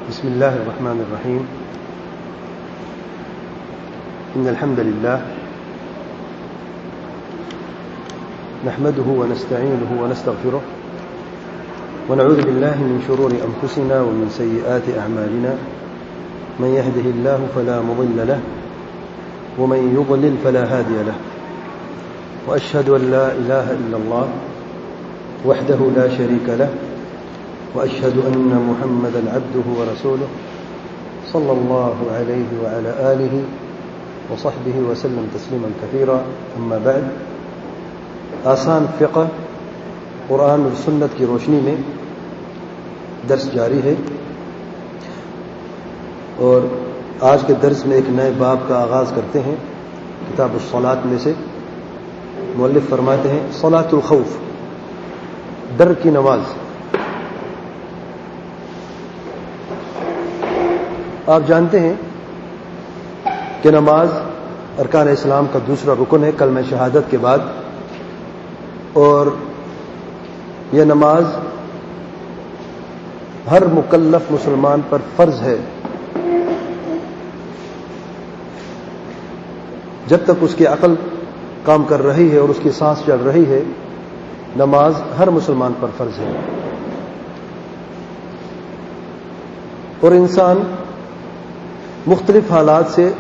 بسم الله الرحمن الرحيم. إن الحمد لله نحمده ونستعينه ونستغفره ونعوذ بالله من شرور أنفسنا ومن سيئات أعمالنا. من يهده الله فلا مضل له ومن يضلل فلا هادي له. وأشهد أن لا إله إلا الله وحده لا شريك له وأشهد أن محمدا عبده ورسوله صلى الله عليه وعلى آله وصحبه وسلم تسليما كثيرا. أما بعد، آسان فقہ قرآن اور سنت کی روشنی میں درس جاری ہے، اور آج کے درس میں ایک نئے باب کا آغاز کرتے ہیں. کتاب الصلاۃ میں سے مؤلف فرماتے ہیں صلاۃ الخوف، ڈر کی نماز. آپ جانتے ہیں کہ نماز ارکان اسلام کا دوسرا رکن ہے کلمہ شہادت کے بعد، اور یہ نماز ہر مکلف مسلمان پر فرض ہے. جب تک اس کی عقل کام کر رہی ہے اور اس کی سانس چل رہی ہے، نماز ہر مسلمان پر فرض ہے. اور انسان مختلف حالات سے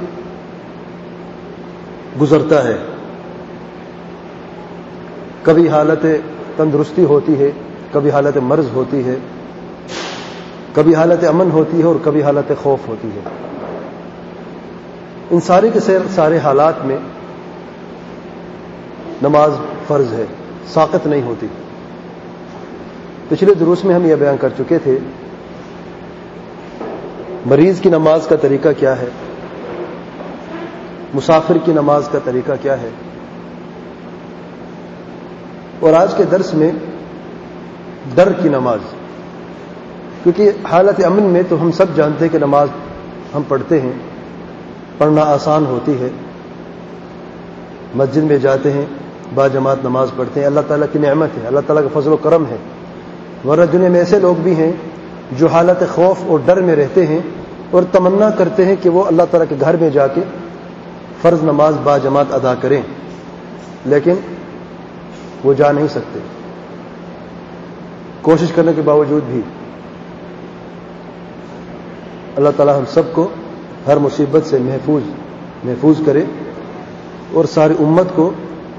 گزرتا ہے. کبھی حالت تندرستی ہوتی ہے، کبھی حالت مرض ہوتی ہے، کبھی حالت امن ہوتی ہے اور کبھی حالت خوف ہوتی ہے. ان سارے کے سارے حالات میں نماز فرض ہے، ساقط نہیں ہوتی. پچھلے دروس میں ہم یہ بیان کر چکے تھے مریض کی نماز کا طریقہ کیا ہے، مسافر کی نماز کا طریقہ کیا ہے. اور آج کے درس میں ڈر کی نماز، کیونکہ حالت امن میں تو ہم سب جانتے ہیں کہ نماز ہم پڑھتے ہیں، پڑھنا آسان ہوتی ہے. مسجد میں جاتے ہیں، با جماعت نماز پڑھتے ہیں، اللہ تعالیٰ کی نعمت ہے، اللہ تعالیٰ کا فضل و کرم ہے. ورنہ دنیا میں ایسے لوگ بھی ہیں جو حالت خوف اور ڈر میں رہتے ہیں اور تمنا کرتے ہیں کہ وہ اللہ تعالیٰ کے گھر میں جا کے فرض نماز با جماعت ادا کریں، لیکن وہ جا نہیں سکتے. کوشش کرنے کے باوجود بھی اللہ تعالیٰ ہم سب کو ہر مصیبت سے محفوظ کرے اور ساری امت کو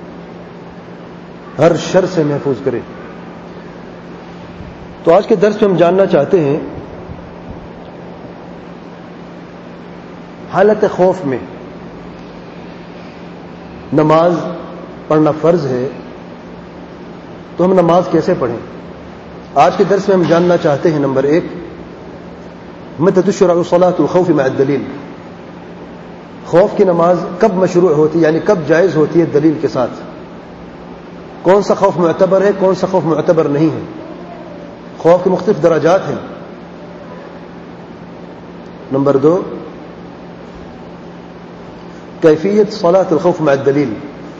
ہر شر سے محفوظ کرے. تو آج کے درس میں ہم جاننا چاہتے ہیں حالت خوف میں نماز پڑھنا فرض ہے، تو ہم نماز کیسے پڑھیں. آج کے درس میں ہم جاننا چاہتے ہیں نمبر 1، متى تشرع صلاة الخوف مع الدلیل. خوف کی نماز کب مشروع ہوتی ہے، یعنی کب جائز ہوتی ہے دلیل کے ساتھ. کون سا خوف معتبر ہے، کون سا خوف معتبر نہیں ہے. خوف کے مختلف درجات ہیں. نمبر 2، کیفیت صلاۃ الخوف مع الدلیل.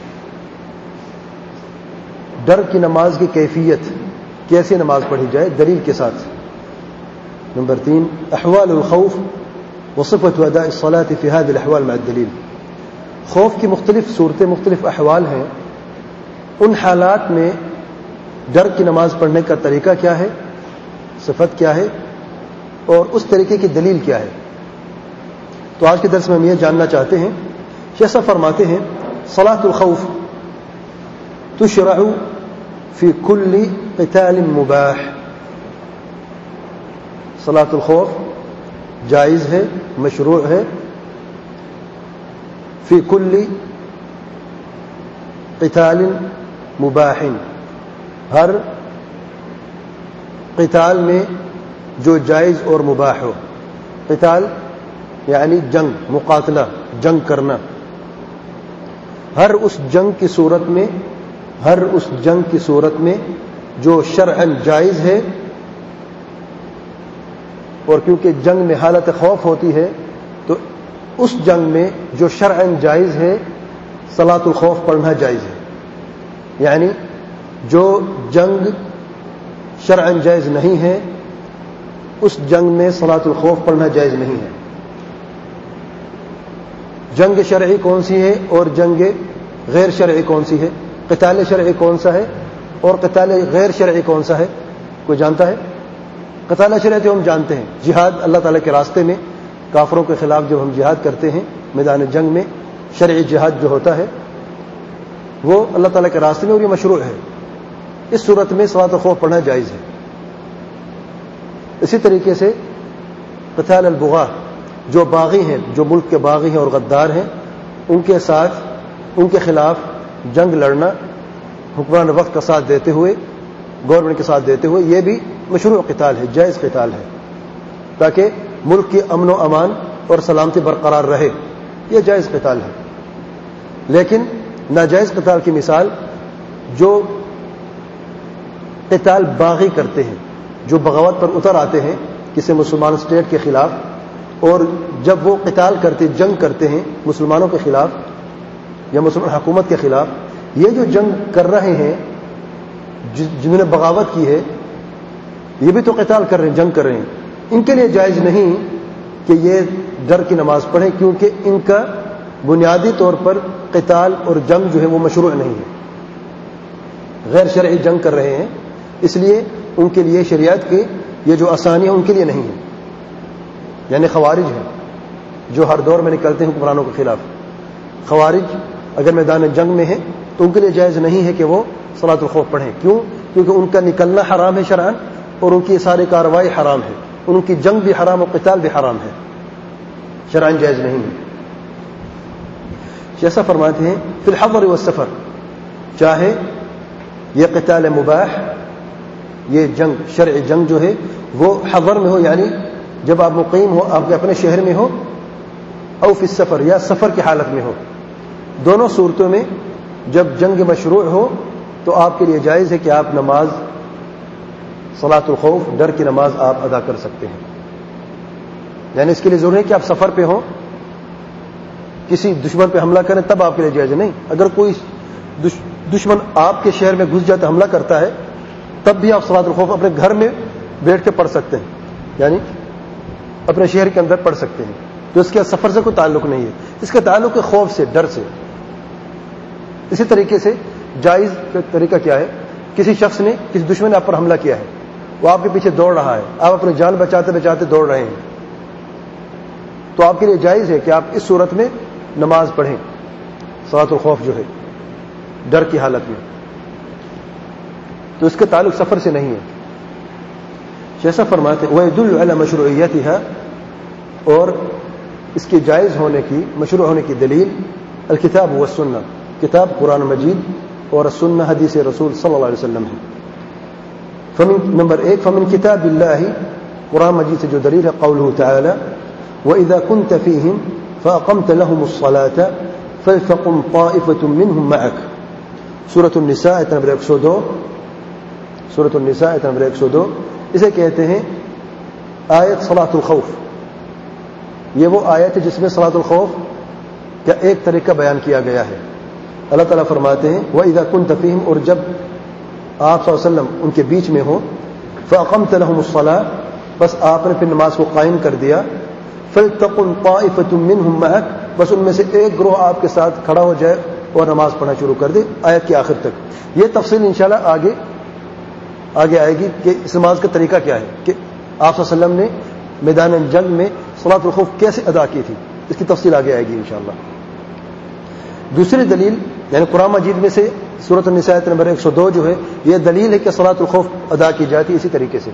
ڈر کی نماز کی کیفیت، کیسے نماز پڑھی جائے دلیل کے ساتھ. نمبر 3، احوال الخوف وصفة اداء الصلاة في هذه الاحوال مع الدلیل. خوف کی مختلف صورتیں، مختلف احوال ہیں، ان حالات میں ڈر کی نماز پڑھنے کا طریقہ کیا ہے، صفت کیا ہے، اور اس طریقے کی دلیل کیا ہے. تو آج کے درس میں ہم یہ جاننا چاہتے ہیں. شیخ صاحب فرماتے ہیں صلاۃ الخوف تشرع فی کل قتال مباح. صلاۃ الخوف جائز ہے، مشروع ہے، فی کل قتال مباح، ہر قتال میں جو جائز اور مباح ہو. قتال یعنی جنگ، مقاتلہ، جنگ کرنا. ہر اس جنگ کی صورت میں جو شرعاً جائز ہے. اور کیونکہ جنگ میں حالت خوف ہوتی ہے، تو اس جنگ میں جو شرعاً جائز ہے صلاۃ الخوف پڑھنا جائز ہے. یعنی جو جنگ شرعاً جائز نہیں ہے اس جنگ میں صلاۃ الخوف پڑھنا جائز نہیں ہے. جنگ شرعی کون سی ہے اور جنگ غیر شرعی کون سی ہے؟ قتال شرعی کون سا ہے اور قتال غیر شرعی کون سا ہے؟ کوئی جانتا ہے؟ قتال شرعی تو ہم جانتے ہیں، جہاد اللہ تعالیٰ کے راستے میں کافروں کے خلاف جب ہم جہاد کرتے ہیں میدان جنگ میں، شرعی جہاد جو ہوتا ہے وہ اللہ تعالیٰ کے راستے میں، اور یہ مشروع ہے. اس صورت میں صلاۃ الخوف پڑھنا جائز ہے. اسی طریقے سے قتال البغاة، جو باغی ہیں، جو ملک کے باغی ہیں اور غدار ہیں، ان کے ساتھ، ان کے خلاف جنگ لڑنا حکمران وقت کا ساتھ دیتے ہوئے، گورنمنٹ کے ساتھ دیتے ہوئے، یہ بھی مشروع قتال ہے، جائز قتال ہے، تاکہ ملک کی امن و امان اور سلامتی برقرار رہے. یہ جائز قتال ہے. لیکن ناجائز قتال کی مثال جو قتال باغی کرتے ہیں، جو بغاوت پر اتر آتے ہیں کسی مسلمان اسٹیٹ کے خلاف، اور جب وہ قتال کرتے، جنگ کرتے ہیں مسلمانوں کے خلاف یا مسلمان حکومت کے خلاف، یہ جو جنگ کر رہے ہیں، جنہوں نے بغاوت کی ہے، یہ بھی تو قتال کر رہے ہیں، جنگ کر رہے ہیں. ان کے لیے جائز نہیں کہ یہ ڈر کی نماز پڑھیں، کیونکہ ان کا بنیادی طور پر قتال اور جنگ جو ہے وہ مشروع نہیں ہے، غیر شرعی جنگ کر رہے ہیں. اس لیے ان کے لیے شریعت کی یہ جو آسانی ہے ان کے لیے نہیں ہے. یعنی خوارج ہیں جو ہر دور میں نکلتے ہیں حکمرانوں کے خلاف، خوارج اگر میدان جنگ میں ہیں تو ان کے لیے جائز نہیں ہے کہ وہ صلاۃ الخوف پڑھیں. کیوں؟ کیونکہ ان کا نکلنا حرام ہے شرعاً، اور ان کی ساری کارروائی حرام ہے، ان کی جنگ بھی حرام اور قتال بھی حرام ہے، شرعاً جائز نہیں ہے. جیسا فرماتے ہیں فی الحضر والسفر، چاہے یہ قتال مباح، یہ جنگ شرعی جنگ جو ہے وہ حضر میں ہو، یعنی جب آپ مقیم ہو، آپ کے اپنے شہر میں ہو، او فی السفر، یا سفر کی حالت میں ہو. دونوں صورتوں میں جب جنگ مشروع ہو تو آپ کے لیے جائز ہے کہ آپ نماز صلاۃ الخوف، ڈر کی نماز آپ ادا کر سکتے ہیں. یعنی اس کے لیے ضروری ہے کہ آپ سفر پہ ہوں، کسی دشمن پہ حملہ کریں، تب آپ کے لیے جائز نہیں. اگر کوئی دشمن آپ کے شہر میں گھس جاتا، حملہ کرتا ہے، تب بھی آپ صلاۃ الخوف اپنے گھر میں بیٹھ کے پڑھ سکتے ہیں، یعنی اپنے شہر کے اندر پڑھ سکتے ہیں. تو اس کے سفر سے کوئی تعلق نہیں ہے، اس کا تعلق ہے خوف سے، ڈر سے. اسی طریقے سے جائز کا طریقہ کیا ہے؟ کسی شخص نے، کسی دشمن نے آپ پر حملہ کیا ہے، وہ آپ کے پیچھے دوڑ رہا ہے، آپ اپنی جان بچاتے بچاتے دوڑ رہے ہیں، تو آپ کے لیے جائز ہے کہ آپ اس صورت میں نماز پڑھیں، صلاۃ الخوف جو ہے ڈر کی حالت میں. تو اس کا تعلق سفر سے نہیں ہے. جیسا فرماتے وَيَدُلُّ عَلَى مَشْرُوعِيَّتِهَا، اور اس کے جائز ہونے کی، مشروع ہونے کی دلیل الکتاب والسنہ، کتاب قرآن مجید اور السنہ حدیث رسول صلی اللہ علیہ وسلم ہے. نمبر 1، فمن کتاب اللہ، قرآن مجید سے جو دلیل ہے قولہ تعالی وَإِذَا كُنْتَ فِيهِمْ فَأَقَمْتَ لَهُمُ الصَّلَاةَ فَلْتَقُمْ طَائِفَةٌ مِّنْهُمْ مَعَكَ، سورۃ النساء آیت نمبر 102. سورۃ النساء آیت نمبر 102 اسے کہتے ہیں آیت صلاۃ الخوف. یہ وہ آیت ہے جس میں صلاۃ الخوف کا ایک طریقہ بیان کیا گیا ہے. اللہ تعالیٰ فرماتے ہیں وَإِذَا كُنْتَ فِيهِمْ، اور جب آپ صلی اللہ علیہ وسلم ان کے بیچ میں ہو، فَأَقَمْتَ لَهُمُ الصَّلَاةَ، بس آپ نے پھر نماز کو قائم کر دیا، فَلْتَقُمْ طَائِفَةٌ مِّنْهُمْ مَعَكَ، بس ان میں سے ایک گروہ آپ کے ساتھ کھڑا ہو جائے اور نماز پڑھنا شروع کر دے آیت کے آخر تک. یہ تفصیل انشاءاللہ آگے آئے گی کہ اس نماز کا طریقہ کیا ہے، کہ آپ صلی اللہ علیہ وسلم نے میدان جنگ میں صلاۃ الخوف کیسے ادا کی تھی، اس کی تفصیل آگے آئے گی انشاءاللہ. دوسری دلیل یعنی قرآن مجید میں سے سورۃ النساء آیت نمبر 102 جو ہے، یہ دلیل ہے کہ صلاۃ الخوف ادا کی جاتی ہے اسی طریقے سے.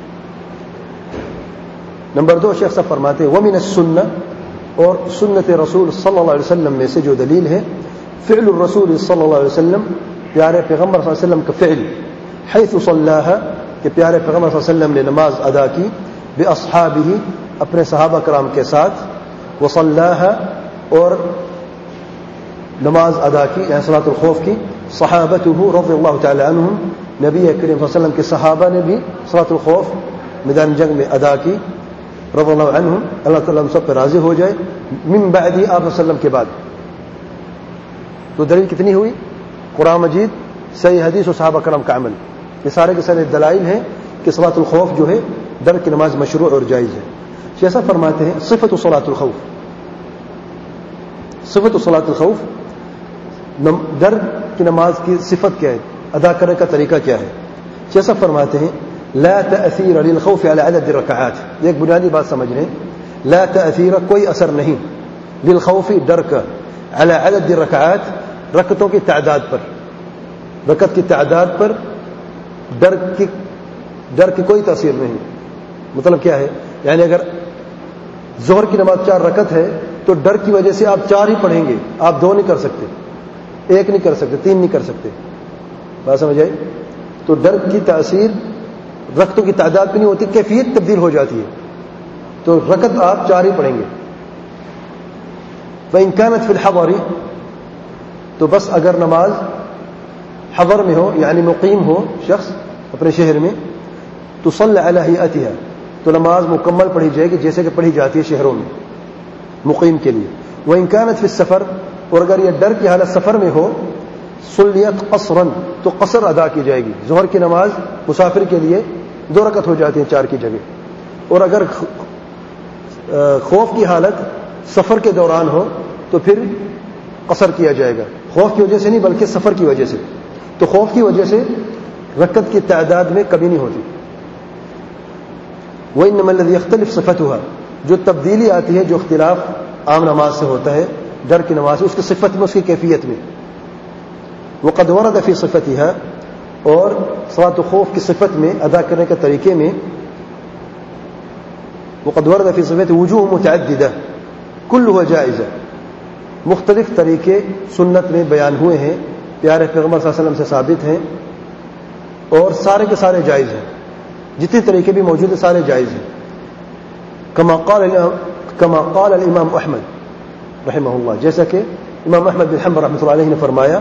نمبر 2، شیخ صاحب فرماتے ہیں وَمِنَ السُّنَّةِ، اور سنت رسول صلی اللہ علیہ وسلم میں سے جو دلیل ہے، فعل الرسول صلی اللہ علیہ وسلم، پیارے پیغمبر صلی اللہ علیہ وسلم کا فعل، حیث صلاها، کہ پیارے پیغمبر صلی اللہ علیہ وسلم نے نماز ادا کی، باصحابہ، اپنے صحابہ کرام کے ساتھ، وصلاها، اور نماز ادا کی یعنی صلاۃ الخوف کی، صحابتہ رضی اللہ تعالی عنہم، نبی کریم صلی اللہ علیہ وسلم کے صحابہ نے بھی صلاۃ الخوف میدان جنگ میں ادا کی، رضی اللہ عنہم، اللہ تعالیٰ ہم سب پہ راضی ہو جائے، من بعد، آپ صلی اللہ علیہ وسلم کے بعد. تو دلیل کتنی ہوئی؟ قرآن مجید، صحیح حدیث اور صحابہ کرام کا عمل. یہ سارے کے سارے دلائل ہیں کہ صلاۃ الخوف جو ہے ڈر کی نماز مشروع اور جائز ہے. جیسا فرماتے ہیں صفت صلاۃ الخوف، صفت صلاۃ الخوف، ڈر کی نماز کی صفت کیا ہے، ادا کرنے کا طریقہ کیا ہے. جیسا فرماتے ہیں لا تأثیر للخوف على عدد الرکعات، یہ ایک بنیادی بات سمجھ رہے ہیں. لا تأثیر کوئی اثر نہیں، للخوف ڈر کا، على عدد الرکعات رکعتوں کی تعداد پر، رکعت کی تعداد پر ڈر کی کوئی تاثیر نہیں. مطلب کیا ہے، یعنی اگر ظہر کی نماز 4 رکعت ہے تو ڈر کی وجہ سے آپ 4 ہی پڑھیں گے، آپ 2 نہیں کر سکتے، 1 نہیں کر سکتے، 3 نہیں کر سکتے. بات سمجھ آئی؟ تو ڈر کی تاثیر رکعتوں کی تعداد پہ نہیں ہوتی، کیفیت تبدیل ہو جاتی ہے. تو رکعت آپ 4 ہی پڑھیں گے. فإن كانت في الحضر، تو بس اگر نماز حضر میں ہو یعنی مقیم ہو شخص اپنے شہر میں، تو صلی علی ہیئتها، تو نماز مکمل پڑھی جائے گی جیسے کہ پڑھی جاتی ہے شہروں میں مقیم کے لیے. وإن كانت في السفر، اور اگر یہ ڈر کی حالت سفر میں ہو، صلیت قصرا، تو قصر ادا کی جائے گی. ظہر کی نماز مسافر کے لیے 2 رکعت ہو جاتی ہیں 4 کی جگہ. اور اگر خوف کی حالت سفر کے دوران ہو تو پھر قصر کیا جائے گا، خوف کی وجہ سے نہیں بلکہ سفر کی وجہ سے. تو خوف کی وجہ سے رکعت کی تعداد میں کمی نہیں ہوتی. وإنما الذي يختلف صفتها، جو تبدیلی آتی ہے، جو اختلاف عام نماز سے ہوتا ہے ڈر کی نماز اس کی صفت میں، اس کی کیفیت میں. وقد ورد في صفتها، اور صلاۃ خوف کی صفت میں ادا کرنے کے طریقے میں، وقد ورد في صفته وجوه متعددة كلها جائزة، مختلف طریقے سنت میں بیان ہوئے ہیں، پیارے پیغمبر صلی اللہ علیہ وسلم سے ثابت ہیں، اور سارے کے سارے جائز ہیں. جتنے طریقے بھی موجود ہیں سارے جائز ہیں. كما قال الامام احمد رحمہ اللہ، جیسا کہ امام احمد بن حنبل رحمۃ اللہ علیہ نے فرمایا،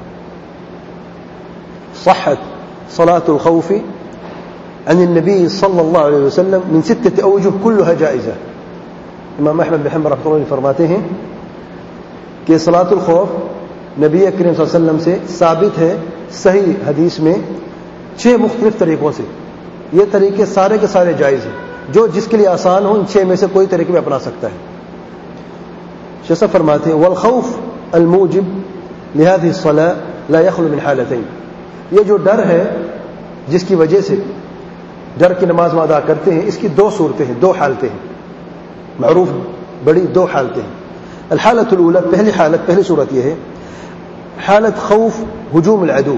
صحت صلاة الخوف عن النبي صلى الله عليه وسلم من 6 أوجه كلها جائزة. امام احمد بن حنبل رحمۃ اللہ علیہ فرماتے ہیں کہ صلاۃ الخوف نبی کریم صلی اللہ علیہ وسلم سے ثابت ہے صحیح حدیث میں 6 مختلف طریقوں سے. یہ طریقے سارے کے سارے جائز ہیں، جو جس کے لیے آسان ہو ان 6 میں سے کوئی طریقے میں اپنا سکتا ہے. جیسا فرماتے ہیں والخوف الموجب لهذه الصلاة لا يخلو من حالتين، یہ جو ڈر ہے جس کی وجہ سے ڈر کی نماز میں ادا کرتے ہیں، اس کی 2 صورتیں ہیں، 2 حالتیں ہیں، معروف بڑی 2 حالتیں ہیں. الحالت الاولى، پہلی حالت، پہلی صورت یہ ہے حالت خوف ہجوم العدو.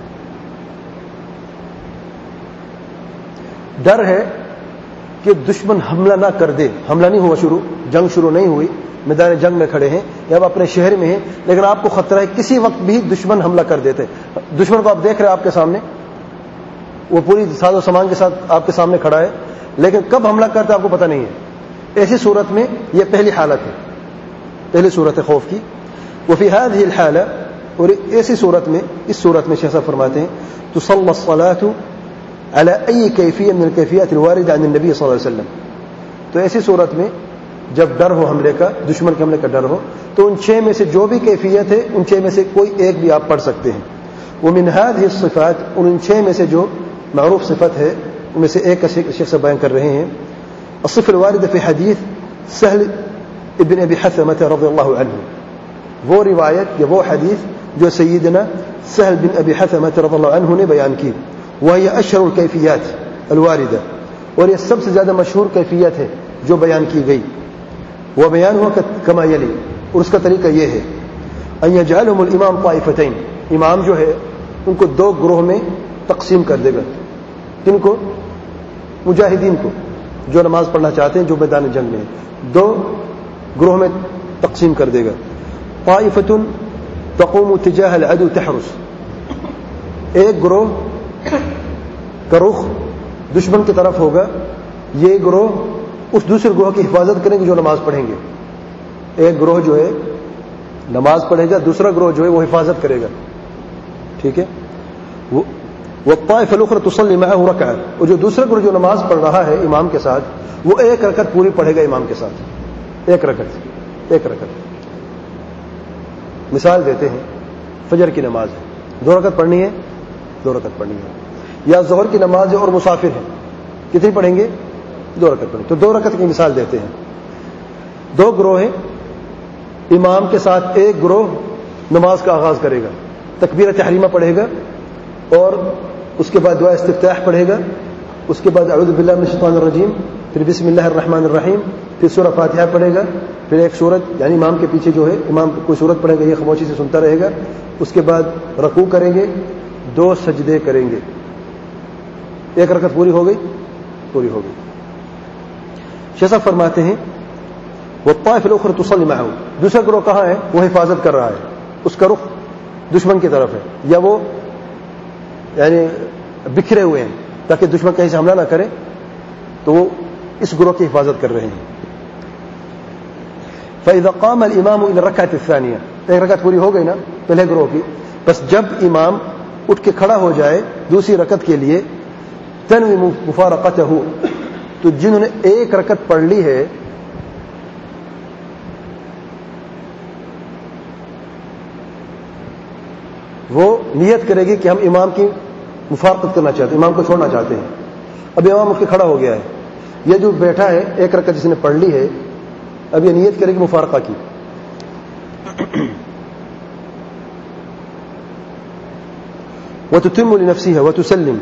ڈر ہے کہ دشمن حملہ نہ کر دے، حملہ نہیں ہوا شروع، جنگ شروع نہیں ہوئی، میدان جنگ میں کھڑے ہیں یا آپ اپنے شہر میں ہیں، لیکن آپ کو خطرہ ہے کسی وقت بھی دشمن حملہ کر دیتے. دشمن کو آپ دیکھ رہے ہیں آپ کے سامنے، وہ پوری ساز و سامان کے ساتھ آپ کے سامنے کھڑا ہے، لیکن کب حملہ کرتا ہے آپ کو پتہ نہیں ہے. ایسی صورت میں یہ پہلی حالت ہے، پہلی صورت ہے خوف کی. وفي هذه الحالة، اور ایسی صورت میں، اس صورت میں شیخ صاحب فرماتے ہیں تصلى الصلاة على أي كيفية من الكيفيات الواردة عن النبي صلی اللہ علیہ وسلم. تو ایسی صورت میں جب ڈر ہو حملے کا، دشمن کے حملے کا ڈر ہو، تو ان 6 میں سے جو بھی کیفیت ہے ان 6 میں سے کوئی ایک بھی آپ پڑھ سکتے ہیں. ومن هذه الصفات، ان 6 میں سے جو معروف صفت ہے ان میں سے ایک کا شیخ صاحب بیان کر رہے ہیں. الصفة الواردة في حديث سهل ابن ابي حثمة رضی اللہ عنہ، وہ روایت یا وہ حدیث جو سیدنا سہل بن ابی حثمة رضی اللہ عنہ نے بیان کی. وهي اشهر الكيفيات الواردة، اور یہ سب سے زیادہ مشہور کیفیت ہے جو بیان کی گئی. وہ بیان ہوا کما یلی، اور اس کا طریقہ یہ ہے ان يجعلهم الامام طائفتين، امام جو ہے ان کو 2 گروہ میں تقسیم کر دے گا. کن کو؟ مجاہدین کو، جو نماز پڑھنا چاہتے ہیں، جو میدان جنگ میں ہیں، 2 گروہ میں تقسیم کر دے گا. طائفة تقوم تجاه العدو تحرس، ایک گروہ کا رخ دشمن کی طرف ہوگا، یہ گروہ اس دوسرے گروہ کی حفاظت کریں گے جو نماز پڑھیں گے. ایک گروہ جو ہے نماز پڑھے گا، دوسرا گروہ جو ہے وہ حفاظت کرے گا. ٹھیک ہے. والطائفة الأخرى تصلي معه ركعة، اور جو دوسرا گروہ جو نماز پڑھ رہا ہے امام کے ساتھ، وہ 1 رکعت پوری پڑھے گا امام کے ساتھ. 1 رکعت. مثال دیتے ہیں، فجر کی نماز ہے، 2 رکعت پڑھنی ہے، 2 رکعت پڑھنی ہے. یا ظہر کی نماز ہے اور مسافر ہے، کتنی پڑھیں گے؟ 2 رکعت پڑھیں گے. تو 2 رکعت کی مثال دیتے ہیں. 2 گروہ ہیں, امام کے ساتھ ایک گروہ نماز کا آغاز کرے گا, تکبیر تحریمہ پڑھے گا اور اس کے بعد دعا استفتاح پڑھے گا, اس کے بعد اعوذ باللہ من الشیطان الرجیم, پھر بسم اللہ الرحمن الرحیم, پھر سورہ فاتحہ پڑھے گا, پھر ایک سورت یعنی امام کے پیچھے جو ہے امام کوئی سورت پڑھے گا, یہ خاموشی سے سنتا رہے گا. اس کے بعد رکوع کریں گے, 2 سجدے کریں گے. 1 رکعت پوری ہو گئی. شیخ صاحب فرماتے ہیں والطائفة الأخرى تصلي معه. دوسرا گروہ کہاں ہے؟ وہ حفاظت کر رہا ہے, اس کا رخ دشمن کی طرف ہے, یا وہ یعنی بکھرے ہوئے ہیں تاکہ دشمن کہیں سے حملہ نہ کرے, تو وہ اس گروہ کی حفاظت کر رہے ہیں. فإذا قام الإمام إلى الركعة الثانية, 1 رکعت پوری ہو گئی نا پہلے گروہ کی, بس جب امام اٹھ کے کھڑا ہو جائے دوسری رکعت کے لیے, تنوي مفارقته, تو جنہوں نے 1 رکعت پڑھ لی ہے وہ نیت کرے گی کہ ہم امام کی مفارقت کرنا چاہتے ہیں, امام کو چھوڑنا چاہتے ہیں. اب امام اٹھ کے کھڑا ہو گیا ہے, یہ جو بیٹھا ہے 1 رکعت جس نے پڑھ لی ہے, اب یہ نیت کرے گی مفارقہ کی. وتتم لنفسها وتسلم,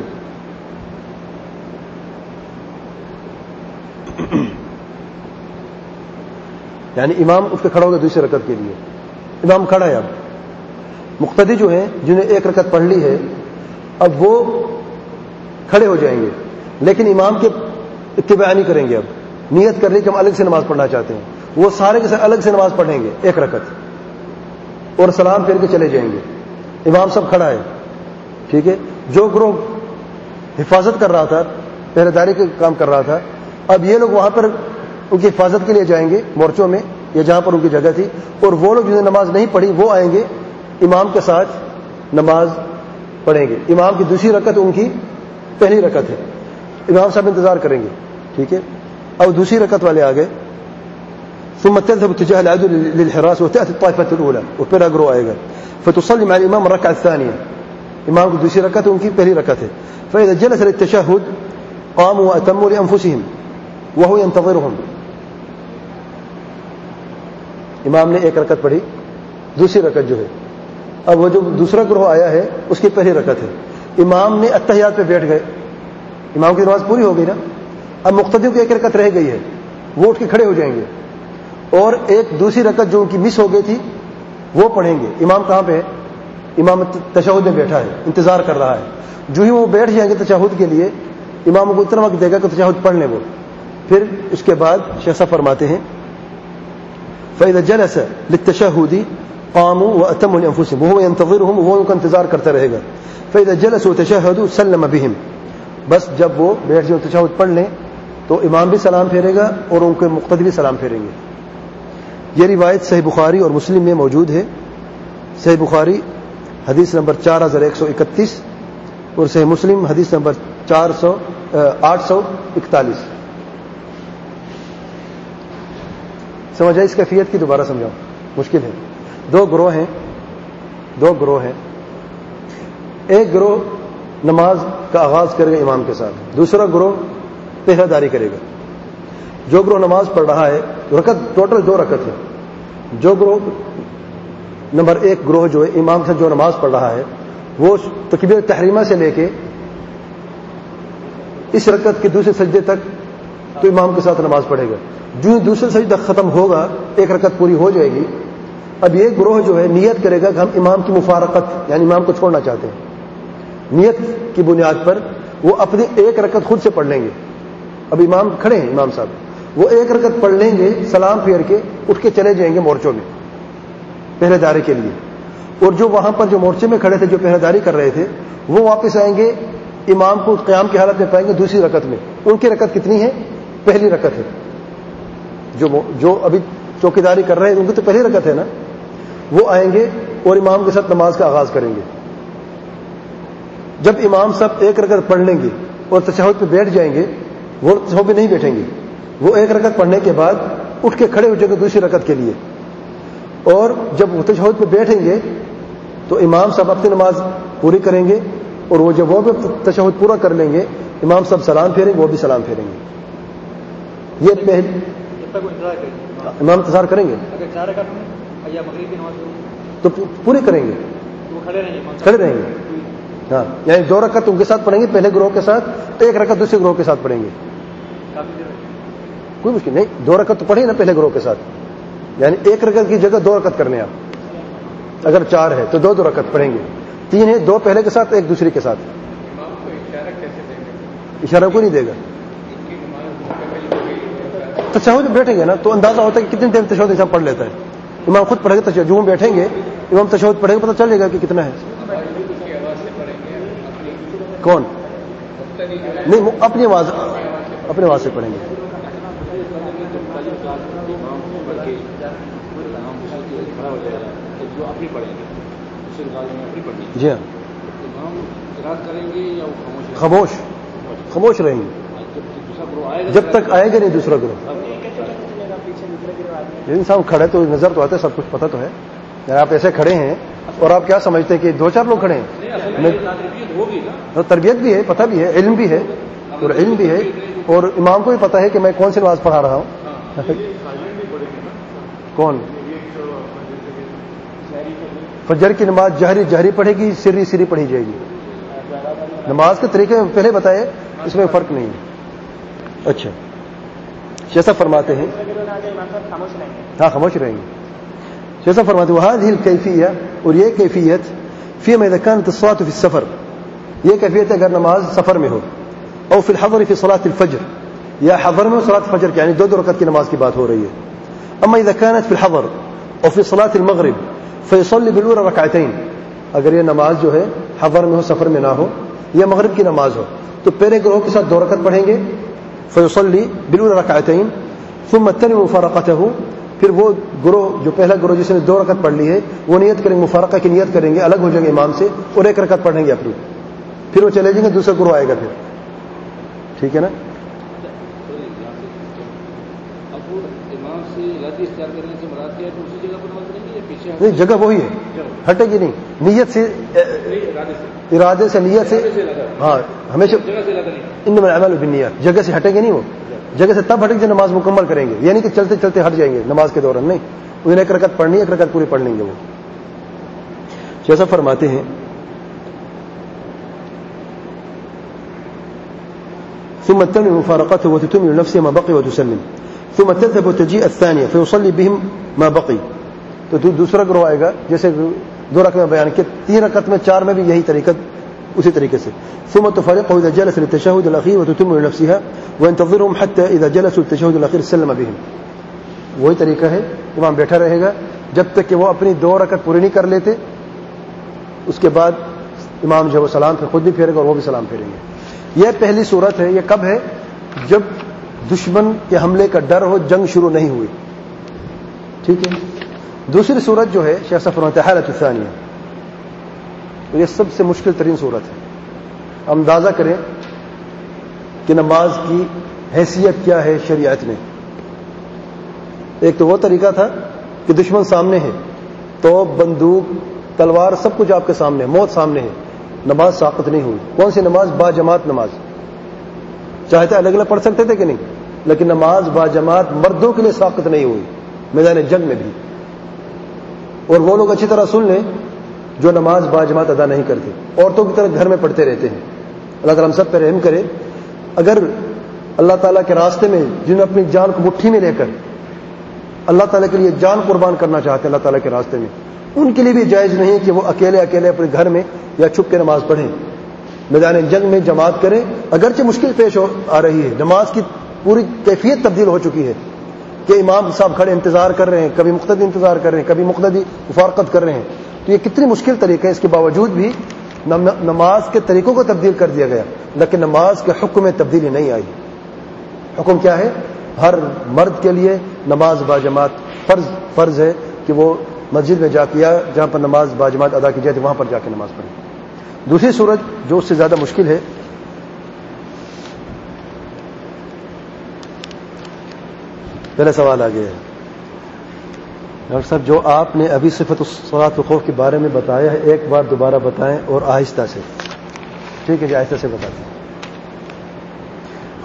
یعنی امام اٹھ کے کھڑا ہو گیا دوسری رکعت کے لیے, امام کھڑا ہے, اب مقتدی جو ہیں جنہیں 1 رکعت پڑھ لی ہے اب وہ کھڑے ہو جائیں گے, لیکن امام کے اتباع نہیں کریں گے. اب نیت کر لی کہ ہم الگ سے نماز پڑھنا چاہتے ہیں, وہ سارے کے ساتھ الگ سے نماز پڑھیں گے 1 رکعت اور سلام پھیر کے چلے جائیں گے. امام سب کھڑا ہے, ٹھیک ہے. جو گروہ حفاظت کر رہا تھا, پہرے داری کا کام کر رہا تھا, اب یہ لوگ وہاں پر ان کی حفاظت کے لیے جائیں گے مورچوں میں یا جہاں پر ان کی جگہ تھی, اور وہ لوگ جنہوں نے نماز نہیں پڑھی وہ آئیں گے امام کے ساتھ نماز پڑھیں گے. امام کی دوسری رکعت ان کی پہلی رکعت ہے, امام صاحب انتظار کریں گے, ٹھیک ہے. اب دوسری رکعت والے آ گئے. ثم تذهب اتجاه العدو للحراس وتأتي الطائفة الأولى, وپھر اگرو آئے گا. فتصلي مع الإمام الركعة الثانية, امام کی دوسری رکعت ان کی پہلی رکعت ہے. فإذا جلس للتشهد قاموا وأتموا لأنفسهم وهو ينتظرهم. امام نے 1 رکعت پڑھی, دوسری رکعت جو ہے اب وہ جو دوسرا گروہ آیا ہے اس کی پہلی رکعت ہے. امام نے اتحیات پہ بیٹھ گئے, امام کی نماز پوری ہو گئی نا, اب مقتدیوں کی 1 رکعت رہ گئی ہے, وہ اٹھ کے کھڑے ہو جائیں گے اور ایک دوسری رکعت جو ان کی مس ہو گئی تھی وہ پڑھیں گے. امام کہاں پہ ہے؟ امام تشہد میں بیٹھا ہے, انتظار کر رہا ہے. جو ہی وہ بیٹھ جائیں گے تشہد کے لیے, امام کو اتنا وقت دے گا کہ تشہد پڑھ لیں وہ. پھر اس کے بعد شیخ صاحب فرماتے ہیں فإذا جلس للتشهد قاموا وأتموا لأنفسهم وهو ينتظرهم, وہ ان کا انتظار کرتا رہے گا. فإذا جلسوا وتشهدوا سلم بهم, بس جب وہ بیٹھ جائیں تشہد پڑھ لیں تو امام بھی سلام پھیرے گا اور ان کے مقتدی بھی سلام پھیریں گے. یہ روایت صحیح بخاری اور مسلم میں موجود ہے. صحیح بخاری حدیث نمبر 4131 اور صحیح مسلم حدیث نمبر 841. سمجھ آئی اس کیفیت کی؟ دوبارہ سمجھاؤں, مشکل ہے. 2 گروہ ہیں. ایک گروہ نماز کا آغاز کرے گا امام کے ساتھ, دوسرا گروہ پہرہ داری کرے گا. جو گروہ نماز پڑھ رہا ہے, رکعت ٹوٹل 2 رکعت ہے. جو گروہ نمبر 1 گروہ جو ہے امام سے جو نماز پڑھ رہا ہے وہ تکبیر تحریمہ سے لے کے اس رکعت کے دوسرے سجدے تک تو امام کے ساتھ نماز پڑھے گا. جو ہی دوسرے سجدہ ختم ہوگا 1 رکعت پوری ہو جائے گی. اب یہ گروہ جو ہے نیت کرے گا کہ ہم امام کی مفارقت یعنی امام کو چھوڑنا چاہتے ہیں. نیت کی بنیاد پر وہ اپنی 1 رکعت خود سے پڑھ لیں گے. اب امام کھڑے ہیں, امام صاحب وہ 1 رکعت پڑھ لیں گے, سلام پھیر کے اٹھ کے چلے جائیں گے مورچوں میں پہرے داری کے لیے. اور جو وہاں پر جو مورچے میں کھڑے تھے جو پہرے داری کر رہے تھے وہ واپس آئیں گے, امام کو قیام کی حالت میں پائیں گے دوسری رکعت میں. ان کی رکعت کتنی ہے؟ پہلی رکعت ہے. جو ابھی چوکیداری کر رہے ہیں ان کی تو پہلی رکعت ہے نا. وہ آئیں گے اور امام کے ساتھ نماز کا آغاز کریں گے. جب امام صاحب 1 رکعت پڑھ لیں گے اور تشہد پہ بیٹھ جائیں گے, وہ تشہد پہ نہیں بیٹھیں گے, وہ 1 رکعت پڑھنے کے بعد اٹھ کے کھڑے ہو جائیں گے دوسری رکعت کے لیے. اور جب وہ تشہد پہ بیٹھیں گے تو امام صاحب اپنی نماز پوری کریں گے, اور وہ جب وہ بھی تشہد پورا کر لیں گے امام صاحب سلام پھیریں گے، وہ بھی سلام پھیریں گے. یہ پہلے امام انتظار کریں گے تو پوری کریں گے، کھڑے رہیں گے. ہاں، یعنی 2 رکعت ان کے ساتھ پڑھیں گے پہلے گروہ کے ساتھ، 1 رکعت دوسرے گروہ کے ساتھ پڑھیں گے. کوئی مشکل نہیں، 2 رکعت تو پڑھیں نا پہلے گروہ کے ساتھ، یعنی 1 رکعت کی جگہ 2 رکعت کرنے آپ. اگر 4 ہے تو 2 رکعت پڑھیں گے. 3 ہے، 2 پہلے کے ساتھ 1 دوسرے کے ساتھ. اشارہ کو نہیں دے گا. تشہد میں بیٹھیں گے نا تو اندازہ ہوتا ہے کہ کتنی دیر تشہد انسان پڑھ لیتا ہے. امام خود پڑھے گا تشہد، جو بیٹھیں گے امام تشہد پڑھے گا، پتہ چل جائے گا کہ کتنا ہے. کون؟ نہیں، اپنی آواز سے پڑھیں گے. جی ہاں، خاموش رہیں گے جب تک آئے گا نہیں دوسرا گروہ. انسان کھڑے تو نظر تو آتا ہے، سب کچھ پتہ تو ہے. آپ ایسے کھڑے ہیں اور آپ کیا سمجھتے ہیں کہ 2-4 لوگ کھڑے ہیں؟ تربیت بھی ہے، پتہ بھی ہے، علم بھی ہے، اور علم بھی ہے، اور امام کو بھی پتہ ہے کہ میں کون سی نماز پڑھا رہا ہوں. کون؟ فجر کی نماز جہری پڑھے گی، سری پڑھی جائے گی. نماز کے طریقے میں پہلے بتائے، اس میں فرق نہیں ہے. اچھا، جیسا فرماتے ہیں، ہاں خاموش رہیں گے. جیسا فرماتے ہیں وهذه الكيفية، اور یہ کیفیت فيما إذا كانت الصلاة في السفر، یہ کیفیت اگر نماز سفر میں ہو، او في الحضر في صلاة الفجر، یا حضر میں صلاة فجر کی، یعنی 2 رکعت کی نماز کی بات ہو رہی ہے. اما اذا كانت في الحضر او في صلاة المغرب فيصلي بالأولى ركعتين، اگر یہ نماز جو ہے حضر میں ہو، سفر میں نہ ہو، یا مغرب کی نماز ہو، تو پہلے گروہ کے ساتھ 2 رکعت پڑھیں گے. فيصلي بالأولى ركعتين ثم تنوي مفارقته، پھر وہ گروہ جو پہلا گروہ جس نے 2 رکعت پڑھ لی ہے وہ نیت کریں گے، مفارقہ کی نیت کریں گے، الگ ہو جائیں گے امام سے، اور 1 رکعت پڑھیں گے اپنی. پھر وہ چلے جائیں گے، دوسرا گروہ آئے گا پھر. ٹھیک ہے نا؟ نہیں، جگہ وہی ہے، ہٹے گی نہیں. نیت سے، ارادے سے، نیت سے، ہاں ہمیشہ انما الاعمال بالنیات، جگہ سے ہٹیں گے نہیں. وہ جگہ سے تب ہٹیں گے جب نماز مکمل کریں گے، یعنی کہ چلتے چلتے ہٹ جائیں گے نماز کے دوران. نہیں، انہیں 1 رکعت پڑھنی ہے، 1 رکعت پوری پڑھ لیں گے. وہ جیسا فرماتے ہیں ثم تنوي مفارقته وتتم لنفسه ما بقي وتسلم ثم تذهب وتجيء الثانية فيصلي بهم ما بقي. تو دوسرا گروہ آئے گا، جیسے 2 رکعت میں بیان کیا، 3 رکعت میں 4 میں بھی یہی طریقہ، اسی طریقے سے. ثم تفارقه إذا جلس للتشهد الأخير وتتم لنفسها وينتظرهم حتى إذا جلسوا للتشهد الأخير سلم بهم. وہی طریقہ ہے، امام بیٹھا رہے گا جب تک کہ وہ اپنی 2 رکعت پوری نہیں کر لیتے. اس کے بعد امام جو سلام پھر خود بھی پھیرے گا اور وہ بھی سلام پھیریں گے. یہ پہلی صورت ہے. یہ کب ہے؟ جب دشمن کے حملے کا ڈر ہو، جنگ شروع نہیں ہوئی. ٹھیک ہے. دوسری صورت جو ہے شیخ صاحب فرماتے ہیں حالت الثانیہ، یہ سب سے مشکل ترین صورت ہے. ہم اندازہ کریں کہ نماز کی حیثیت کیا ہے شریعت میں. ایک تو وہ طریقہ تھا کہ دشمن سامنے ہے، تو بندوق، تلوار، سب کچھ آپ کے سامنے، موت سامنے ہے، نماز ساقط نہیں ہوئی. کون سی نماز؟ با جماعت نماز. چاہتے الگ الگ پڑھ سکتے تھے کہ نہیں، لیکن نماز با جماعت مردوں کے لیے ساقط نہیں ہوئی میدان جنگ میں بھی. اور وہ لوگ اچھی طرح سن لیں جو نماز با جماعت ادا نہیں کرتے، عورتوں کی طرح گھر میں پڑھتے رہتے ہیں. اللہ تعالیٰ ہم سب پہ رحم کرے. اگر اللہ تعالیٰ کے راستے میں جنہوں نے اپنی جان کو مٹھی میں لے کر اللہ تعالیٰ کے لیے جان قربان کرنا چاہتے ہیں اللہ تعالیٰ کے راستے میں، ان کے لیے بھی جائز نہیں کہ وہ اکیلے اپنے گھر میں یا چھپ کے نماز پڑھیں. میدان جنگ میں جماعت کریں، اگرچہ مشکل پیش آ رہی ہے، نماز کی پوری کیفیت تبدیل ہو چکی ہے کہ امام صاحب کھڑے انتظار کر رہے ہیں، کبھی مقتدی انتظار کر رہے ہیں، کبھی مقتدی مفارقت کر رہے ہیں. تو یہ کتنی مشکل طریقہ ہے. اس کے باوجود بھی نماز کے طریقوں کو تبدیل کر دیا گیا، لیکن نماز کے حکم میں تبدیلی نہیں آئی. حکم کیا ہے؟ ہر مرد کے لیے نماز با جماعت فرض ہے کہ وہ مسجد میں جا کے، جہاں پر نماز با جماعت ادا کی جائے وہاں پر جا کے نماز پڑھیں. دوسری صورت جو اس سے زیادہ مشکل ہے، پہلا سوال آ گیا ہے ڈاکٹر صاحب، جو آپ نے ابھی صفت الصلاۃ والخوف کے بارے میں بتایا ہے، ایک بار دوبارہ بتائیں اور آہستہ سے. ٹھیک ہے جی، آہستہ سے بتاتے ہیں.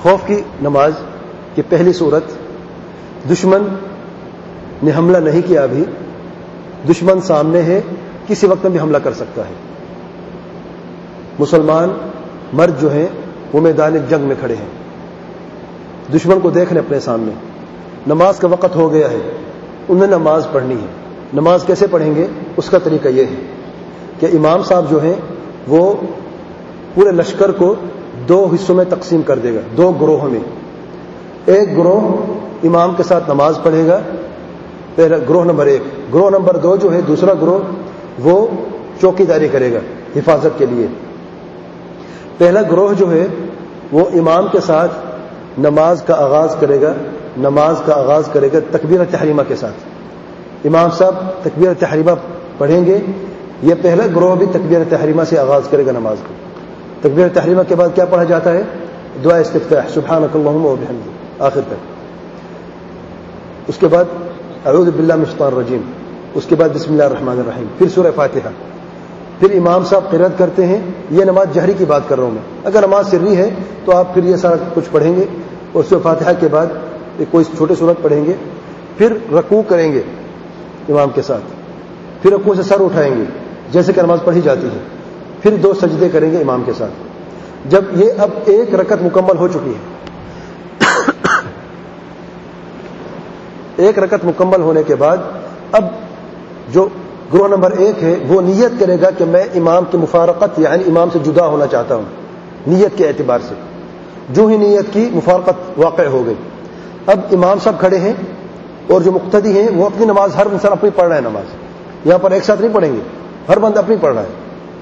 خوف کی نماز کی پہلی صورت، دشمن نے حملہ نہیں کیا، ابھی دشمن سامنے ہے، کسی وقت میں بھی حملہ کر سکتا ہے. مسلمان مرد جو ہیں وہ میدان جنگ میں کھڑے ہیں، دشمن کو دیکھ رہے اپنے سامنے، نماز کا وقت ہو گیا ہے، انہیں نماز پڑھنی ہے. نماز کیسے پڑھیں گے؟ اس کا طریقہ یہ ہے کہ امام صاحب جو ہیں وہ پورے لشکر کو 2 حصوں میں تقسیم کر دے گا، 2 گروہوں میں. ایک گروہ امام کے ساتھ نماز پڑھے گا، پہلا گروہ نمبر 1. گروہ نمبر 2 جو ہے دوسرا گروہ وہ چوکی داری کرے گا حفاظت کے لیے. پہلا گروہ جو ہے وہ امام کے ساتھ نماز کا آغاز کرے گا تکبیر تحریمہ کے ساتھ. امام صاحب تکبیر تحریمہ پڑھیں گے، یہ پہلا گروہ بھی تکبیر تحریمہ سے آغاز کرے گا نماز کو. تکبیر تحریمہ کے بعد کیا پڑھا جاتا ہے؟ دعا استفتاح، سبحانک اللہم و بحمدک آخر تک. اس کے بعد اعوذ باللہ من الشیطان الرجیم، اس کے بعد بسم اللہ الرحمن الرحیم، پھر سورہ فاتحہ. پھر امام صاحب قرات کرتے ہیں. یہ نماز جہری کی بات کر رہا ہوں میں، اگر نماز سری ہے تو آپ پھر یہ سارا کچھ پڑھیں گے، اور سورہ فاتحہ کے بعد کوئی چھوٹی سورت پڑھیں گے، پھر رکوع کریں گے امام کے ساتھ، پھر رکوع سے سر اٹھائیں گے جیسے کہ نماز پڑھی جاتی ہے، پھر 2 سجدے کریں گے امام کے ساتھ. جب یہ اب 1 رکعت مکمل ہو چکی ہے، 1 رکعت مکمل ہونے کے بعد اب جو گروہ نمبر 1 ہے وہ نیت کرے گا کہ میں امام کی مفارقت یعنی امام سے جدا ہونا چاہتا ہوں، نیت کے اعتبار سے. جو ہی نیت کی مفارقت واقع ہو گئی. اب امام صاحب کھڑے ہیں اور جو مقتدی ہیں وہ اپنی نماز، ہر انسان اپنی پڑھ رہا ہے نماز، یہاں پر ایک ساتھ نہیں پڑھیں گے، ہر بندہ اپنی پڑھ رہا ہے.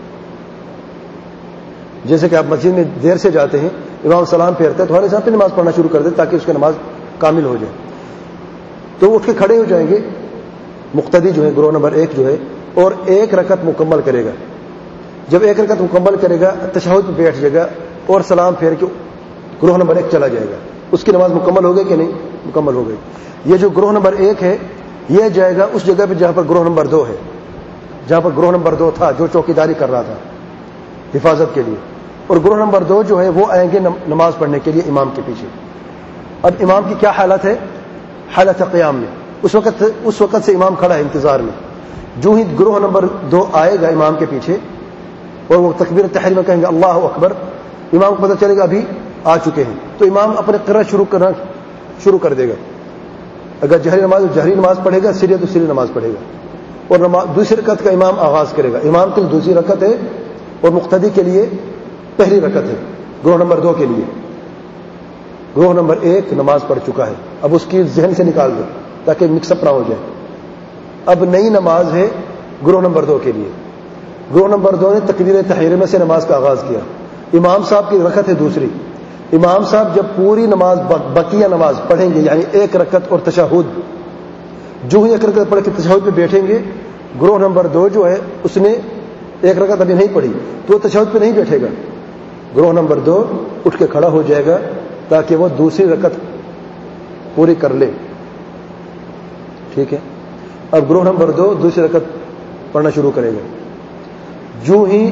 جیسے کہ آپ مسجد میں دیر سے جاتے ہیں، امام سلام پھیرتا ہے تو ہر انسان اپنی نماز پڑھنا شروع کر دے تاکہ اس کی نماز کامل ہو جائے. تو وہ اٹھ کے کھڑے ہو جائیں گے مقتدی جو ہے گروہ نمبر 1 جو ہے، اور 1 رکعت مکمل کرے گا. جب 1 رکعت مکمل کرے گا تشہد پہ بیٹھ جائے گا اور سلام پھیر کے گروہ نمبر 1 چلا جائے گا. اس کی نماز مکمل ہو گئی کہ نہیں؟ مکمل ہو گئی. یہ جو گروہ نمبر 1 ہے یہ جائے گا اس جگہ پہ جہاں پر گروہ نمبر 2 ہے، جہاں پر گروہ نمبر 2 تھا جو چوکیداری کر رہا تھا حفاظت کے لیے. اور گروہ نمبر 2 جو ہے وہ آئیں گے نماز پڑھنے کے لیے امام کے پیچھے. اب امام کی کیا حالت ہے؟ حالت قیام میں. اس وقت سے امام کھڑا ہے انتظار میں. جو ہی گروہ نمبر 2 آئے گا امام کے پیچھے اور وہ تکبیر تحریمہ کہیں گے اللہ اکبر، امام کو پتہ چلے گا ابھی آ چکے ہیں، تو امام اپنے قرأت شروع کر دے گا. اگر جہری نماز پڑھے گا، سری تو سری نماز پڑھے گا، اور دوسری رکعت کا امام آغاز کرے گا. امام کے لیے دوسری رکعت ہے اور مقتدی کے لیے پہلی رکعت ہے. گروہ نمبر 2 کے لیے گروہ نمبر 1 نماز پڑھ چکا ہے، اب اس کی ذہن سے نکال دو تاکہ مکس اپ نہ ہو جائے. اب نئی نماز ہے گروہ نمبر 2 کے لیے. گروہ نمبر 2 نے تکبیر تحریمہ سے نماز کا آغاز کیا. امام صاحب کی رکعت ہے دوسری. امام صاحب جب پوری نماز بقیہ نماز پڑھیں گے یعنی 1 رکعت اور تشہد، جو ہی 1 رکعت پڑھ کے تشہد پہ بیٹھیں گے، گروہ نمبر 2 جو ہے اس نے 1 رکعت ابھی نہیں پڑھی تو وہ تشہد پہ نہیں بیٹھے گا. گروہ نمبر 2 اٹھ کے کھڑا ہو جائے گا تاکہ وہ دوسری رکعت پوری کر لے. ٹھیک ہے. اب گروہ نمبر 2 دوسری رکعت پڑھنا شروع کرے گا. جو ہی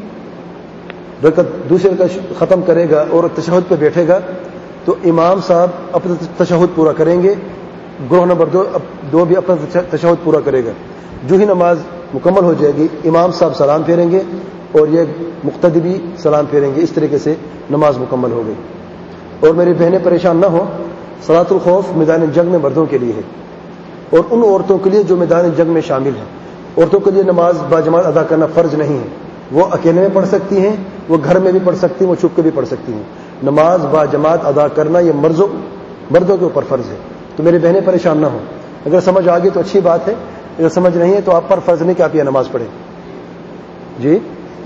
دوسری رکعت ختم کرے گا اور تشہد پہ بیٹھے گا تو امام صاحب اپنا تشہد پورا کریں گے. گروہ نمبر 2 بھی اپنا تشہد پورا کرے گا. جو ہی نماز مکمل ہو جائے گی امام صاحب سلام پھیریں گے اور یہ مقتدی بھی سلام پھیریں گے. اس طریقے سے نماز مکمل ہو گئی. اور میری بہنیں پریشان نہ ہو، صلاۃ الخوف میدان جنگ میں مردوں کے لیے ہے اور ان عورتوں کے لیے جو میدان جنگ میں شامل ہیں. عورتوں کے لیے نماز باجماعت ادا کرنا فرض نہیں ہے. وہ اکیلے میں پڑھ سکتی ہیں، وہ گھر میں بھی پڑھ سکتی ہیں، وہ چھپ کے بھی پڑھ سکتی ہیں. نماز باجماعت ادا کرنا یہ مردوں کے اوپر فرض ہے. تو میری بہنیں پریشان نہ ہوں. اگر سمجھ آ گئی تو اچھی بات ہے، اگر سمجھ نہیں ہے تو آپ پر فرض نہیں کہ آپ یہ نماز پڑھیں. جی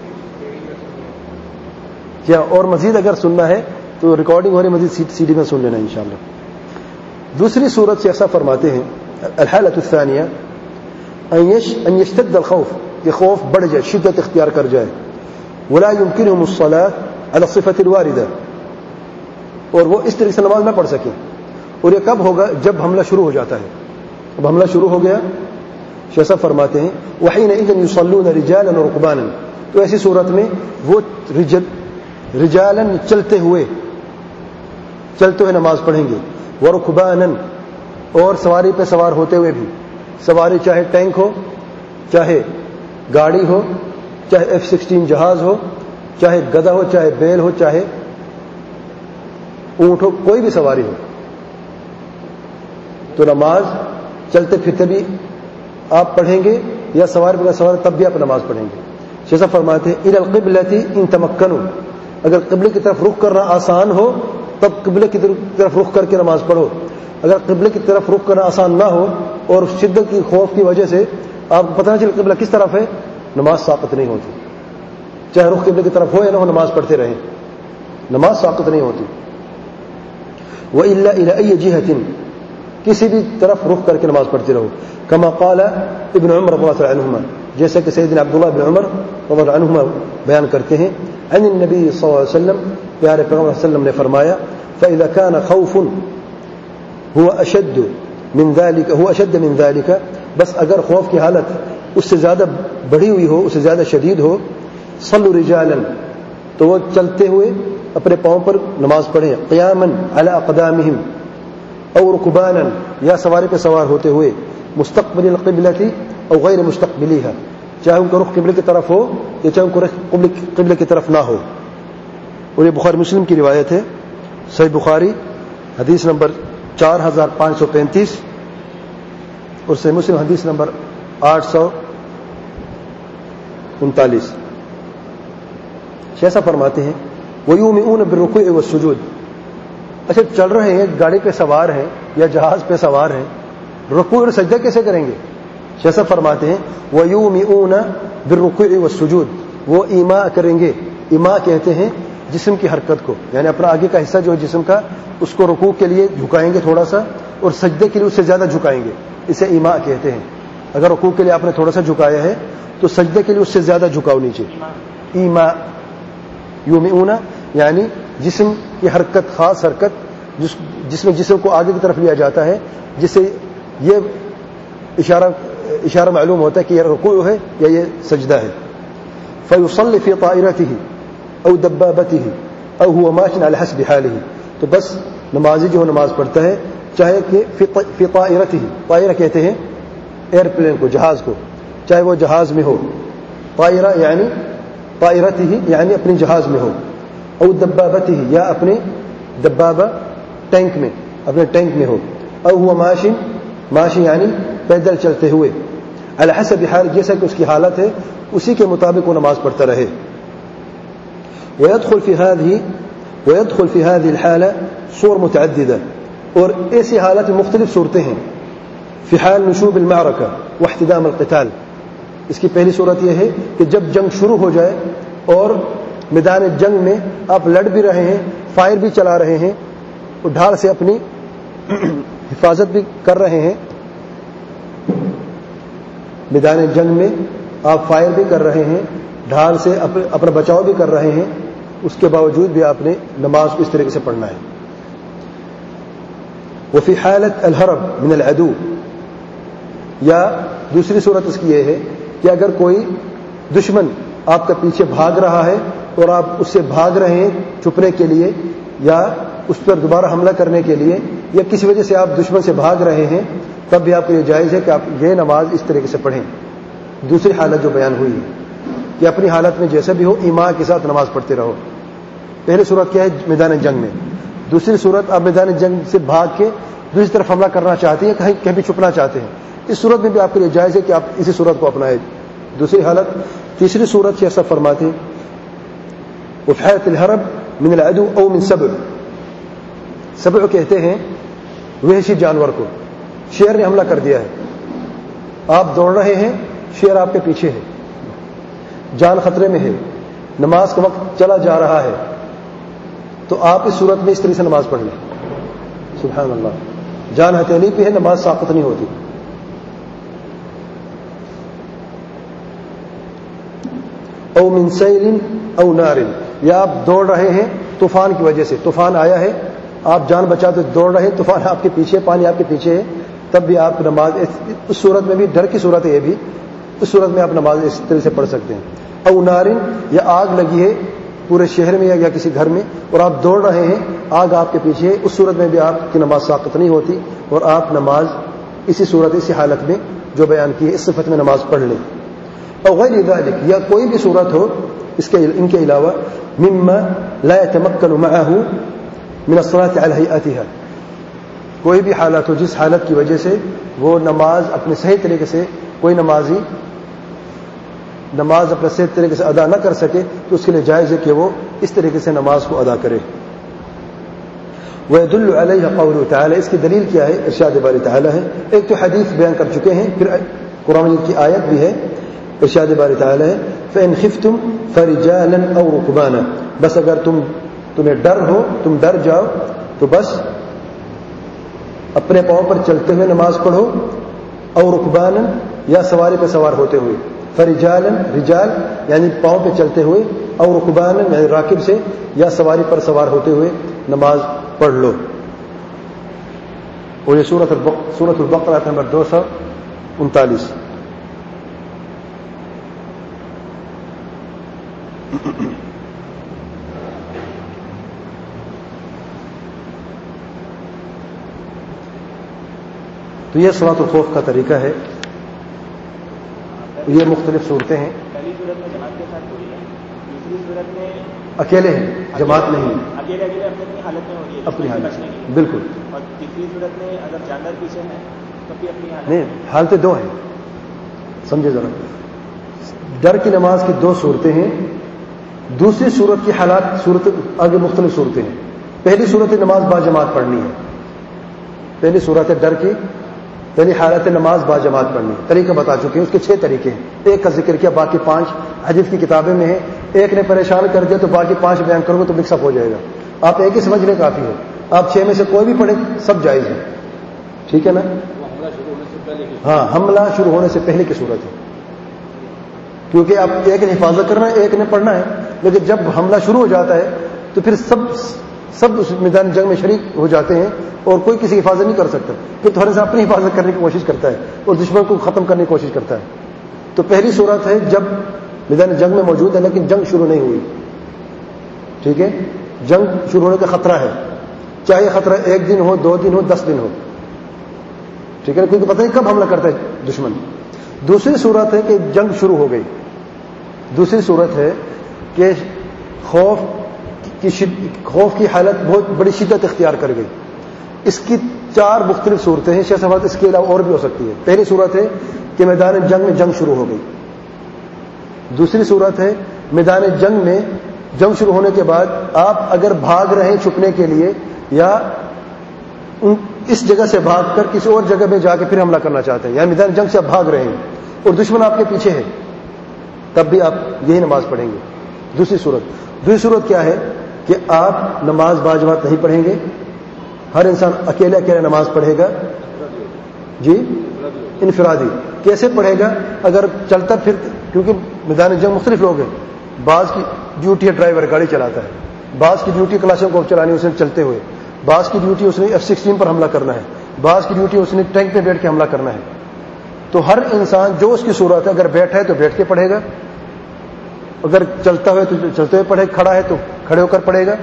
کیا اور مزید اگر سننا ہے تو ریکارڈنگ ہو رہی، مزید سی ڈی میں سن لینا انشاءاللہ. دوسری صورت سے ایسا فرماتے ہیں الحالۃ الثانیہ ان یشتد الخوف، کہ خوف بڑھ جائے، شدت اختیار کر جائے. ولا يمكنهم الصلاة على الصفة الواردة، اور وہ اس طریقے سے نماز نہ پڑھ سکیں. اور یہ کب ہوگا؟ جب حملہ شروع ہو جاتا ہے. اب حملہ شروع ہو گیا، شیخ فرماتے ہیں وحينئذ يصلون رجالا وركبانا، تو ایسی صورت میں وہ رجالا چلتے ہوئے چلتے ہوئے نماز پڑھیں گے، ورکبانن اور سواری پہ سوار ہوتے ہوئے بھی، سواری چاہے ٹینک ہو، چاہے گاڑی ہو، چاہے F-16 جہاز ہو، چاہے گدھا ہو، چاہے بیل ہو، چاہے اونٹ ہو، کوئی بھی سواری ہو، تو نماز چلتے پھرتے بھی آپ پڑھیں گے یا سوار بغیر سوار تب بھی آپ نماز پڑھیں گے۔ جیسا فرماتے ہیں الی القبلۃ ان تمکنوا، اگر قبلے کی طرف رخ کرنا آسان ہو تب قبلے کی طرف رخ کر کے نماز پڑھو، اگر قبلے کی طرف رخ کرنا آسان نہ ہو اور شدت کی خوف کی وجہ سے آپ کو پتہ نہ چلے قبلہ کس طرف ہے، نماز ساقط نہیں ہوتی، چاہے رخ قبلے کی طرف ہو یا نہ ہو، نماز پڑھتے رہیں، نماز ساقط نہیں ہوتی۔ وَإِلَّا إِلَى أَيِّ جِهَةٍ، کسی بھی طرف رخ کر کے نماز پڑھتے رہو، كما قال ابن عمر رضی اللہ عنہما، جیسا کہ سیدنا عبداللہ بن عمر رضی اللہ عنہما بیان کرتے ہیں، عن النبی صلی اللہ علیہ وسلم، پیارے پیغمبر صلی اللہ علیہ وسلم نے فرمایا، فَإِذَا كَانَ خَوْفٌ هو اشد من ذلك، بس اگر خوف کی حالت اس سے زیادہ بڑھی ہوئی ہو، اس سے زیادہ شدید ہو، صلوا رجالا، تو وہ چلتے ہوئے اپنے پاؤں پر نماز پڑھیں، قیاما علی اقدامہم او رکبانا، یا سواری پہ سوار ہوتے ہوئے، مستقبل القبلۃ او غیر مستقبلیھا، چاہے ان کا رخ قبلے کی طرف ہو یا چاہے ان کا رخ قبلے کی طرف نہ ہو۔ اور یہ بخاری مسلم کی روایت ہے، صحیح بخاری حدیث نمبر 4535 اور صحیح مسلم حدیث نمبر 839۔ ایسا فرماتے ہیں وَيُومِئُونَ بِالرُّكُوعِ وَالسُّجُودِ، اچھا چل رہے ہیں، گاڑی پہ سوار ہیں یا جہاز پہ سوار ہیں، رکوع اور سجدہ کیسے کریں گے؟ ایسا فرماتے ہیں وَيُومِئُونَ بِالرُّكُوعِ وَالسُّجُودِ، وہ ایما کریں گے، ایما کہتے ہیں جسم کی حرکت کو، یعنی اپنا آگے کا حصہ جو ہے جسم کا، اس کو رکوع کے لیے جھکائیں گے تھوڑا سا، اور سجدے کے لیے اس سے زیادہ جھکائیں گے، اسے ایما کہتے ہیں۔ اگر رکوع کے لیے آپ نے تھوڑا سا جھکایا ہے تو سجدے کے لیے اس سے زیادہ جھکاؤ نیچے، ایما۔ یومئون یعنی جسم کی حرکت، خاص حرکت جس میں جسم کو آگے کی طرف لیا جاتا ہے، جس سے یہ اشارہ معلوم ہوتا ہے کہ یہ رکوع ہے یا یہ سجدہ ہے۔ فیصلی فی طائرتہ او دبابتہ او هو ماش علی حسب حالہ، تو بس نمازی جو نماز پڑھتا ہے چاہے کہ فی طائرتہ، طائرہ کہتے ہیں ایئرپلین کو، جہاز کو، چاہے وہ جہاز میں ہو، طائرہ یعنی طائرتہ یعنی اپنے جہاز میں ہو، او دبابتہ یا اپنے دبابہ ٹینک میں، اپنے ٹینک میں ہو، او هو ماشی یعنی پیدل چلتے ہوئے، علی حسب حال، جیسا کہ اس کی حالت ہے اسی کے مطابق وہ نماز پڑھتا رہے۔ ويدخل في هذه الحالة صور متعددة، اور ایسی حالت میں مختلف صورتیں ہیں، فی حال نشوب المعركة واحتدام القتال، اس کی پہلی صورت یہ ہے کہ جب جنگ شروع ہو جائے اور میدان جنگ میں آپ لڑ بھی رہے ہیں، فائر بھی چلا رہے ہیں اور ڈھال سے اپنی حفاظت بھی کر رہے ہیں، میدان جنگ میں آپ فائر بھی کر رہے ہیں، ڈھال سے اپنا بچاؤ بھی کر رہے ہیں، اس کے باوجود بھی آپ نے نماز کو اس طریقے سے پڑھنا ہے۔ وفی حالت الحرب من العدو، یا دوسری صورت اس کی یہ ہے کہ اگر کوئی دشمن آپ کا پیچھے بھاگ رہا ہے اور آپ اس سے بھاگ رہے ہیں چھپنے کے لیے یا اس پر دوبارہ حملہ کرنے کے لیے، یا کسی وجہ سے آپ دشمن سے بھاگ رہے ہیں، تب بھی آپ کو یہ جائز ہے کہ آپ یہ نماز اس طریقے سے پڑھیں۔ دوسری حالت جو بیان ہوئی ہے کہ اپنی حالت میں جیسا بھی ہو ایمان کے ساتھ نماز پڑھتے رہو۔ پہلی صورت کیا ہے؟ میدان جنگ میں۔ دوسری صورت آپ میدان جنگ سے بھاگ کے دوسری طرف حملہ کرنا چاہتے ہیں، کہیں بھی چھپنا چاہتے ہیں، اس صورت میں بھی آپ کے لیے جائز ہے کہ آپ اسی صورت کو اپنائیں، دوسری حالت۔ تیسری صورت سے ایسا فرماتے ہیں وفی حالت الحرب من العدو او من سبع، سبع کہتے ہیں وحشی جانور کو، شیر نے حملہ کر دیا ہے، آپ دوڑ رہے ہیں، شیر آپ کے پیچھے ہے، جان خطرے میں ہے، نماز کا وقت چلا جا رہا ہے، تو آپ اس صورت میں اس طرح سے نماز پڑھ لیں۔ سبحان اللہ، جان ہتھیلی پہ ہے، نماز ساقط نہیں ہوتی۔ او من سیل او نار، یا آپ دوڑ رہے ہیں طوفان کی وجہ سے، طوفان آیا ہے، آپ جان بچاتے دوڑ رہے ہیں، طوفان آپ کے پیچھے، پانی آپ کے پیچھے ہے، تب بھی آپ نماز اس صورت میں بھی، ڈر کی صورت ہے یہ بھی، اس صورت میں آپ نماز اس طرح سے پڑھ سکتے ہیں۔ او نار، یا آگ لگی ہے پورے شہر میں یا کسی گھر میں اور آپ دوڑ رہے ہیں, آگ آپ کے پیچھے ہے, اس صورت میں بھی آپ کی نماز ساقط نہیں ہوتی اور آپ نماز اسی صورت اسی حالت میں جو بیان کی ہے اس صفت میں نماز پڑھ لیں. اور غیر ذلک یا کوئی بھی صورت ہو ان کے علاوہ مما لا يتمكن معه من الصلاة على هيئتها, کوئی بھی حالت ہو جس حالت کی وجہ سے وہ نماز اپنے صحیح طریقے سے کوئی نمازی نماز اپنے صحیح طریقے سے ادا نہ کر سکے تو اس کے لیے جائز ہے کہ وہ اس طریقے سے نماز کو ادا کرے. ويدل عليه قوله تعالى, اس کی دلیل کیا ہے؟ ارشاد باری تعالی ہے. ایک تو حدیث بیان کر چکے ہیں, پھر قرآن مجید کی آیت بھی ہے. ارشاد باری تعالی ہے فإن خفتم فرجالا أو ركبانا, بس اگر تمہیں ڈر ہو, تم ڈر جاؤ تو بس اپنے پاؤں پر چلتے ہوئے نماز پڑھو, اور رکبانا یا سواری پہ سوار ہوتے ہوئے. فرجالا رجال یعنی پاؤں پہ چلتے ہوئے, اور رکبانا یعنی راکب سے یا سواری پر سوار ہوتے ہوئے نماز پڑھ لو. اور یہ سورۃ البقرہ نمبر 239. تو یہ صلاۃ الخوف کا طریقہ ہے. یہ مختلف صورتیں ہیں. پہلی صورت میں جماعت کے ساتھ ہوئی ہے, دوسری صورت میں اکیلے ہیں, جماعت نہیں, اکیلے اپنی حالت میں ہو رہی ہے اپنی حالت بچنے کی, بالکل. اور تیسری صورت میں اگر جاندار پیچھے ہے تو بھی اپنی حالت نہیں, حالتیں دو ہیں, سمجھے ذرا. ڈر کی نماز کی دو صورتیں ہیں. دوسری صورت کی حالات آگے مختلف صورتیں ہیں. پہلی صورت نماز با جماعت پڑھنی ہے. پہلی صورت ہے ڈر کی, پہلی حالت نماز با جماعت پڑھنی. طریقہ بتا چکے ہیں, اس کے 6 طریقے ہیں. ایک کا ذکر کیا, باقی 5 حدیث کی کتابیں میں ہیں. ایک نے پریشان کر دیا تو باقی 5 بیان کرو گے تو مکس اپ ہو جائے گا. آپ ایک ہی سمجھ لیں کافی ہے. آپ 6 میں سے کوئی بھی پڑھیں سب جائز ہے, ٹھیک ہے نا. ہاں, حملہ شروع ہونے سے پہلے کی صورت ہے, کیونکہ آپ ایک نے حفاظت کرنا ہے, ایک نے پڑھنا ہے. لیکن جب حملہ شروع ہو جاتا ہے تو پھر سب اس میدان جنگ میں شریک ہو جاتے ہیں اور کوئی کسی کی حفاظت نہیں کر سکتا. پھر تو ہر انسان اپنی حفاظت کرنے کی کوشش کرتا ہے اور دشمن کو ختم کرنے کی کوشش کرتا ہے. تو پہلی صورت ہے جب میدان جنگ میں موجود ہے لیکن جنگ شروع نہیں ہوئی, ٹھیک ہے. جنگ شروع ہونے کا خطرہ ہے, چاہے خطرہ 1 دن ہو, 2 دن ہو, 10 دن ہو, ٹھیک ہے, کیونکہ پتہ نہیں کب حملہ کرتا ہے دشمن. دوسری صورت ہے کہ جنگ شروع ہو گئی. دوسری صورت ہے کہ خوف کی حالت بہت بڑی شدت اختیار کر گئی. اس کی 4 مختلف صورتیں ہیں. شیخ صاحب اس کے علاوہ اور بھی ہو سکتی ہے. پہلی صورت ہے کہ میدان جنگ میں جنگ شروع ہو گئی. دوسری صورت ہے میدان جنگ میں جنگ شروع ہونے کے بعد آپ اگر بھاگ رہے ہیں چھپنے کے لیے, یا اس جگہ سے بھاگ کر کسی اور جگہ میں جا کے پھر حملہ کرنا چاہتے ہیں, یعنی میدان جنگ سے آپ بھاگ رہے ہیں اور دشمن آپ کے پیچھے ہے, تب بھی آپ یہی نماز پڑھیں گے. دوسری صورت کیا ہے کہ آپ نماز باجماعت نہیں پڑھیں گے, ہر انسان اکیلے نماز پڑھے گا. جی, انفرادی. کیسے پڑھے گا؟ اگر چلتا پھر, کیونکہ میدان جنگ مختلف لوگ ہیں. بعض کی ڈیوٹی ہے ڈرائیور, گاڑی چلاتا ہے. بعض کی ڈیوٹی کلاشوں کو چلانی اسے چلتے ہوئے. بعض کی ڈیوٹی اس نے F-16 پر حملہ کرنا ہے. بعض کی ڈیوٹی اس نے ٹینک پہ بیٹھ کے حملہ کرنا ہے. تو ہر انسان جو اس کی صورت ہے, اگر بیٹھا ہے تو بیٹھ کے پڑھے گا, اگر چلتا ہوئے تو چلتے ہوئے پڑھے, کھڑا ہے تو کھڑے ہو کر پڑھے گا,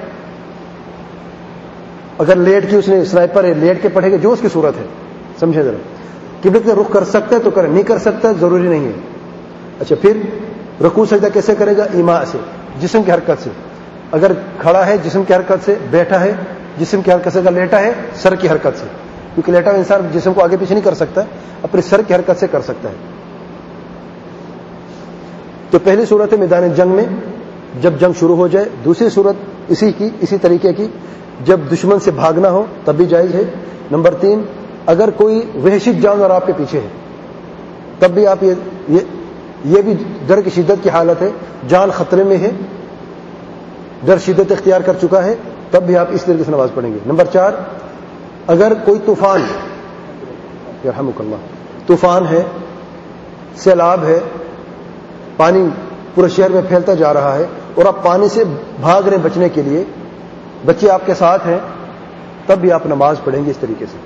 اگر لیٹ کی اس نے سنائپر ہے لیٹ کے پڑھے گا, جو اس کی صورت ہے. سمجھے ذرا. قبلہ کی رخ کر سکتا ہے تو کرے, نہیں کر سکتا ضروری نہیں ہے. اچھا, پھر رکوع سجدہ کیسے کرے گا؟ ایما سے, جسم کی حرکت سے. اگر کھڑا ہے جسم کی حرکت سے, بیٹھا ہے جسم کی حرکت سے, اگر لیٹا ہے سر کی حرکت سے, کیونکہ لیٹا ہوا انسان جسم کو آگے پیچھے نہیں کر سکتا, اپنے سر کی حرکت سے کر سکتا ہے. تو پہلی صورت ہے میدان جنگ میں جب جنگ شروع ہو جائے. دوسری صورت اسی طریقے کی جب دشمن سے بھاگنا ہو تب بھی جائز ہے. نمبر 3, اگر کوئی وحشی جانور آپ کے پیچھے ہے تب بھی آپ یہ بھی ڈر کی شدت کی حالت ہے, جان خطرے میں ہے, ڈر شدت اختیار کر چکا ہے, تب بھی آپ اس طریقے سے نماز پڑھیں گے. نمبر 4, اگر کوئی طوفان, یرحمک اللہ, طوفان ہے, سیلاب ہے, پانی پورے شہر میں پھیلتا جا رہا ہے اور آپ پانی سے بھاگ رہے ہیں بچنے کے لیے, بچے آپ کے ساتھ ہیں, تب بھی آپ نماز پڑھیں گے اس طریقے سے.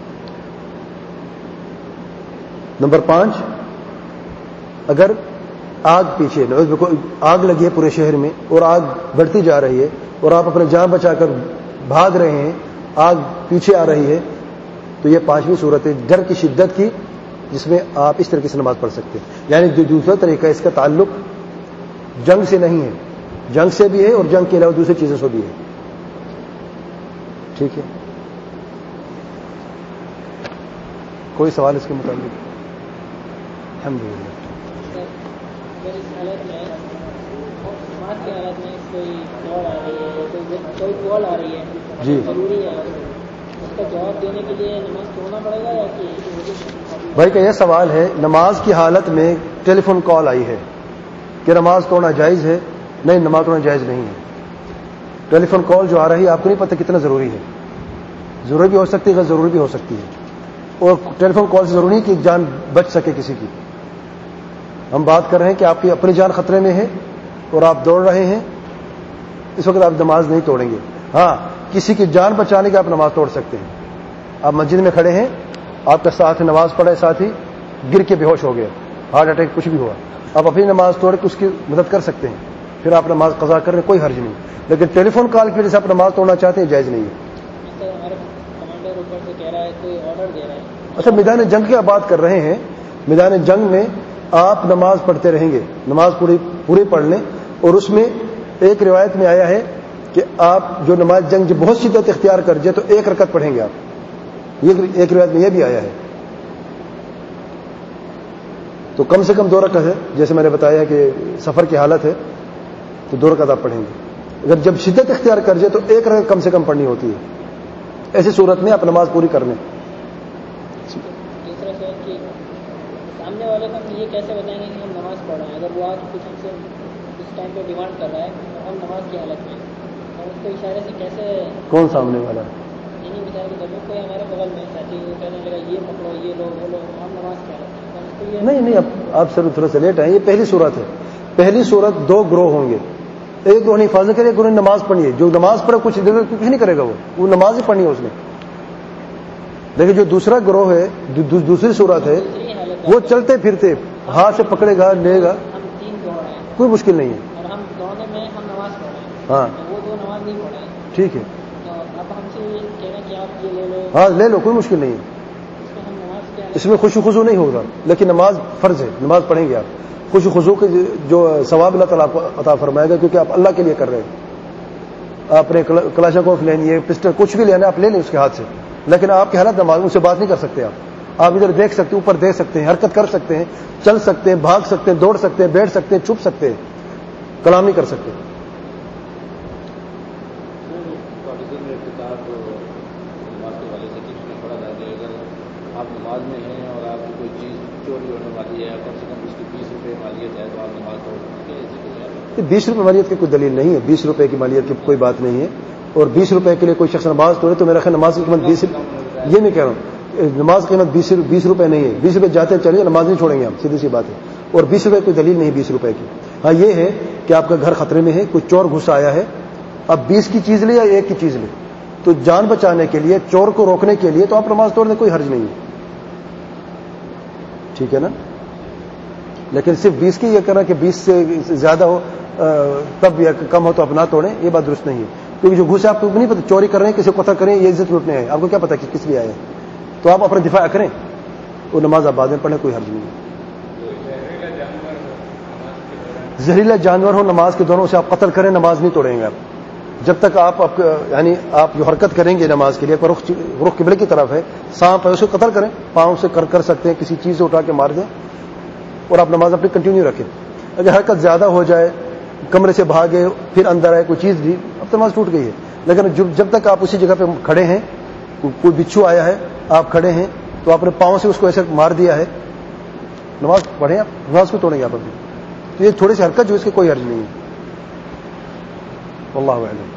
نمبر 5, اگر آگ پیچھے آگ لگی ہے پورے شہر میں اور آگ بڑھتی جا رہی ہے اور آپ اپنے جان بچا کر بھاگ رہے ہیں, آگ پیچھے آ رہی ہے, تو یہ 5ویں صورت ہے ڈر کی شدت کی, جس میں آپ اس طریقے سے نماز پڑھ سکتے ہیں. یعنی جو دوسرا طریقہ اس کا تعلق جنگ سے نہیں ہے, جنگ سے بھی ہے اور جنگ کے علاوہ دوسری چیزوں سے بھی ہے. ٹھیک ہے, کوئی سوال اس کے متعلق؟ الحمدللہ. کوئی آ رہی ہے جی ضروری ہے, اس کا جواب دینے کے لیے نماز توڑنا پڑے گا یا کہ بھائی کا یہ سوال ہے, نماز کی حالت میں ٹیلی فون کال آئی ہے کہ نماز توڑنا جائز ہے؟ نہیں, نماز توڑنا جائز نہیں ہے. ٹیلی فون کال جو آ رہی ہے آپ کو نہیں پتہ کتنا ضروری ہے, ضروری بھی ہو سکتی ہے, غیر ضروری بھی ہو سکتی ہے, اور ٹیلی فون کال سے ضروری نہیں کہ جان بچ سکے کسی کی. ہم بات کر رہے ہیں کہ آپ کی اپنی جان خطرے میں ہے اور آپ دوڑ رہے ہیں, اس وقت آپ نماز نہیں توڑیں گے. ہاں, کسی کی جان بچانے کی آپ نماز توڑ سکتے ہیں. آپ مسجد میں کھڑے ہیں, آپ کا ساتھ نماز پڑھے, ساتھی گر کے بے ہوش ہو گیا, ہارٹ اٹیک کچھ بھی ہوا, آپ اپنی نماز توڑ کے اس کی مدد کر سکتے ہیں, پھر آپ نماز قضا کر رہے ہیں, کوئی حرج نہیں. لیکن ٹیلی فون کال کی وجہ سے آپ نماز توڑنا چاہتے ہیں, جائز نہیں ہے. اچھا, میدان جنگ کی آپ بات کر رہے ہیں. میدان جنگ میں آپ نماز پڑھتے رہیں گے, نماز پوری پڑھ لیں, اور اس میں ایک روایت میں آیا ہے کہ آپ جو نماز جنگ جو بہت شدت اختیار کر جائے تو 1 رکعت پڑھیں گے آپ. یہ ایک روایت میں یہ بھی آیا ہے. تو کم سے کم 2 رکعت ہے, جیسے میں نے بتایا کہ سفر کی حالت ہے تو 2 رکعت آپ پڑھیں گے. اگر جب شدت اختیار کر جائے تو 1 رکعت کم سے کم پڑھنی ہوتی ہے. ایسی صورت میں آپ نماز پوری کر لیں. دوسرا سوال کہ سامنے والے کو یہ کیسے بتائیں گے کہ ہم نماز پڑھ رہے ہیں؟ اگر وہ آج کچھ ہم سے اس ٹائم پہ ڈیمانڈ کر رہا ہے اور ہم نماز کی حالت میں, اور اس کو اشارے سے کیسے, کون سامنے والا؟ یعنی مثال کے طور پر کوئی ہمارے بغل میں ساتھی وہ کہنے لگا یہ پکڑو, یہ لو, وہ لو, ہم نماز کی حالت میں. نہیں, آپ سر تھوڑا سا لیٹ آئے. یہ پہلی صورت ہے. پہلی صورت 2 گروہ ہوں گے, ایک گروہ نے حفاظت کرے, ایک گروہ نے نماز پڑھی ہے. جو نماز پڑھے کچھ نہیں کرے گا, وہ نماز ہی پڑھنی ہے اس نے. لیکن جو دوسرا گروہ ہے, دوسری صورت ہے, وہ چلتے پھرتے ہاتھ سے پکڑے گا, لے گا, ہم 3 دوڑ رہے ہیں کوئی مشکل نہیں ہے. اور ہم دوڑنے میں ہم نماز پڑھ رہے ہیں, ہاں وہ 2 نماز نہیں پڑھ رہے ہیں, ٹھیک ہے, تو اب ہم سے یہ کہنا کہ آپ یہ لے لو, ہاں لے لو, کوئی مشکل نہیں ہے. اس میں ہم نماز کیا, اس میں خوشو خضو نہیں ہوگا, لیکن نماز فرض ہے, نماز پڑھیں گے آپ. خوشو خضو کے جو ثواب اللہ تعالیٰ کو عطا فرمائے گا, کیونکہ آپ اللہ کے لیے کر رہے ہیں. آپ نے کلاشنکوف لینی ہے, پسٹل, کچھ بھی لینا ہے آپ لے لیں اس کے ہاتھ سے, لیکن آپ کی حالت نماز ان سے بات نہیں کر سکتے. آپ ادھر دیکھ سکتے ہیں, اوپر دیکھ سکتے ہیں, حرکت کر سکتے ہیں, چل سکتے ہیں, بھاگ سکتے ہیں, دوڑ سکتے ہیں, بیٹھ سکتے ہیں, چھپ سکتے ہیں, کلام نہیں کر سکتے. آپ نماز میں ہیں اور آپ کی کوئی چیز چوری ہونے والی ہے, کم سے کم اس کی 20 روپے مالیت ہے, تو آپ نماز پڑھیں. 20 روپے مالیت کی کوئی دلیل نہیں ہے. 20 روپے کی مالیت کی کوئی بات نہیں ہے. اور 20 روپے کے لیے کوئی شخص نماز توڑے تو میرا خیال نماز کی قیمت 20, یہ نہیں کہہ رہا ہوں, نماز کی قیمت 20 روپے نہیں ہے. 20 روپے جاتے ہیں چلیے, نماز نہیں چھوڑیں گے آپ, سیدھی سی بات ہے. اور 20 روپے کوئی دلیل نہیں 20 روپے کی. ہاں یہ ہے کہ آپ کا گھر خطرے میں ہے, کوئی چور گھس آیا ہے, اب 20 کی چیز لے یا 1 کی چیز لے, تو جان بچانے کے لیے, چور کو روکنے کے لیے تو آپ نماز توڑنے کوئی حرج نہیں ہے. ٹھیک ہے نا. لیکن صرف 20 کی یہ کرنا کہ 20 سے زیادہ ہو تب یا کم ہو تو آپ نہ توڑیں, یہ بات درست نہیں ہے. کیونکہ جو گھسے آپ کو نہیں پتا, چوری کر رہے ہیں, کسی کو قتل کریں, یہ عزت لوٹنے آئے, آپ کو کیا پتا کہ کس لیے آئے, تو آپ اپنا دفاع کریں, وہ نماز آپ بعد میں پڑھیں, کوئی حرج نہیں ہے. زہریلا جانور ہو نماز کے دوران اسے آپ قتل کریں, نماز نہیں توڑیں گے آپ. جب تک آپ یعنی آپ جو حرکت کریں گے نماز کے لیے, رخ قبلے کی طرف ہے, سانپ ہے, اسے قتل کریں, پاؤں سے کر سکتے ہیں, کسی چیز سے اٹھا کے مار دیں, اور آپ نماز اپنی کنٹینیو رکھیں. اگر حرکت زیادہ ہو جائے, کمرے سے بھاگے, پھر اندر آئے, کوئی چیز دی, اب نماز ٹوٹ گئی ہے. لیکن جب تک آپ اسی جگہ پہ کھڑے ہیں, کوئی بچھو آیا ہے, آپ کھڑے ہیں, تو آپ نے پاؤں سے اس کو ایسے مار دیا ہے, نماز پڑھیں آپ, نماز کو توڑیں گے آپ ابھی. تو یہ تھوڑی سی حرکت جو اس کی کوئی حرج نہیں ہے. واللہ اعلم.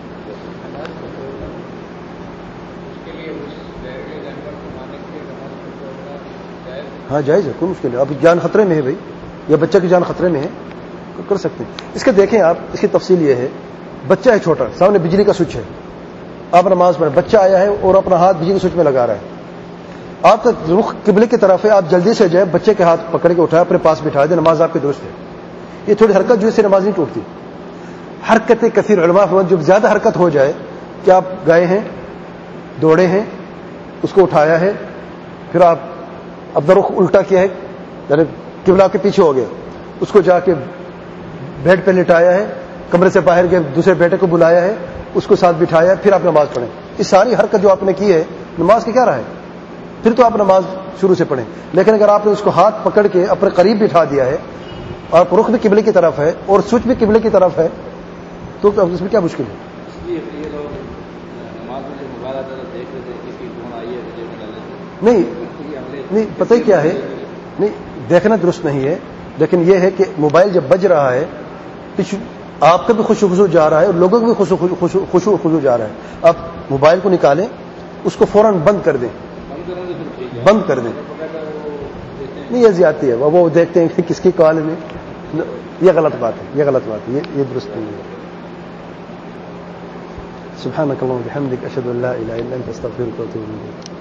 ہاں جائز ہے, کوئی مشکل ہے. اب جان خطرے میں ہے بھائی, یا بچہ کی جان خطرے میں ہے, تو کر سکتے ہیں. اس کے دیکھیں آپ, اس کی تفصیل یہ ہے, بچہ ہے چھوٹا, سامنے بجلی کا سوئچ ہے, آپ نماز پڑھیں, بچہ آیا ہے اور اپنا ہاتھ بجلی کے سوئچ میں لگا رہا ہے, آپ کا رخ قبلے کی طرف ہے, آپ جلدی سے جائے, بچے کے ہاتھ پکڑ کے اٹھائے, اپنے پاس بٹھا دیں, نماز آپ کی درست ہے. یہ تھوڑی حرکت جو اس سے نماز نہیں ٹوٹتی. حرکت کثیر علماء فرماتے جب زیادہ حرکت ہو جائے کہ آپ گئے ہیں, دوڑے ہیں, اس کو اٹھایا ہے, پھر آپ اپنا رخ الٹا کیا ہے, یعنی قبلہ کے پیچھے ہو گئے, اس کو جا کے بیڈ پہ لٹایا ہے, کمرے سے باہر گئے, دوسرے بیٹے کو بلایا ہے, اس کو ساتھ بٹھایا ہے, پھر آپ نماز پڑھیں. یہ ساری حرکت جو آپ نے کی ہے نماز کی کیا رہا ہے؟ پھر تو آپ نماز شروع سے پڑھیں. لیکن اگر آپ نے اس کو ہاتھ پکڑ کے اپنے قریب بٹھا دیا ہے اور رخ بھی قبلے کی طرف ہے اور سوچ بھی قبلے کی طرف ہے تو اس میں کیا مشکل ہے؟ نہیں پتہ ہی کیا ہے, نہیں دیکھنا درست نہیں ہے, لیکن یہ ہے کہ موبائل جب بج رہا ہے آپ کا بھی خشوع جا رہا ہے اور لوگوں کا بھی خشوع جا رہا ہے. آپ موبائل کو نکالیں, اس کو فوراً بند کر دیں, بند کر دیں. نہیں یہ زیادتی ہے, وہ دیکھتے ہیں کہ کس کی کال میں, یہ غلط بات ہے, یہ غلط بات ہے, یہ درست نہیں ہے. سبحانک اللہم و بحمدک اشہد ان لا الہ الا انت استغفرک و اتوب الیک.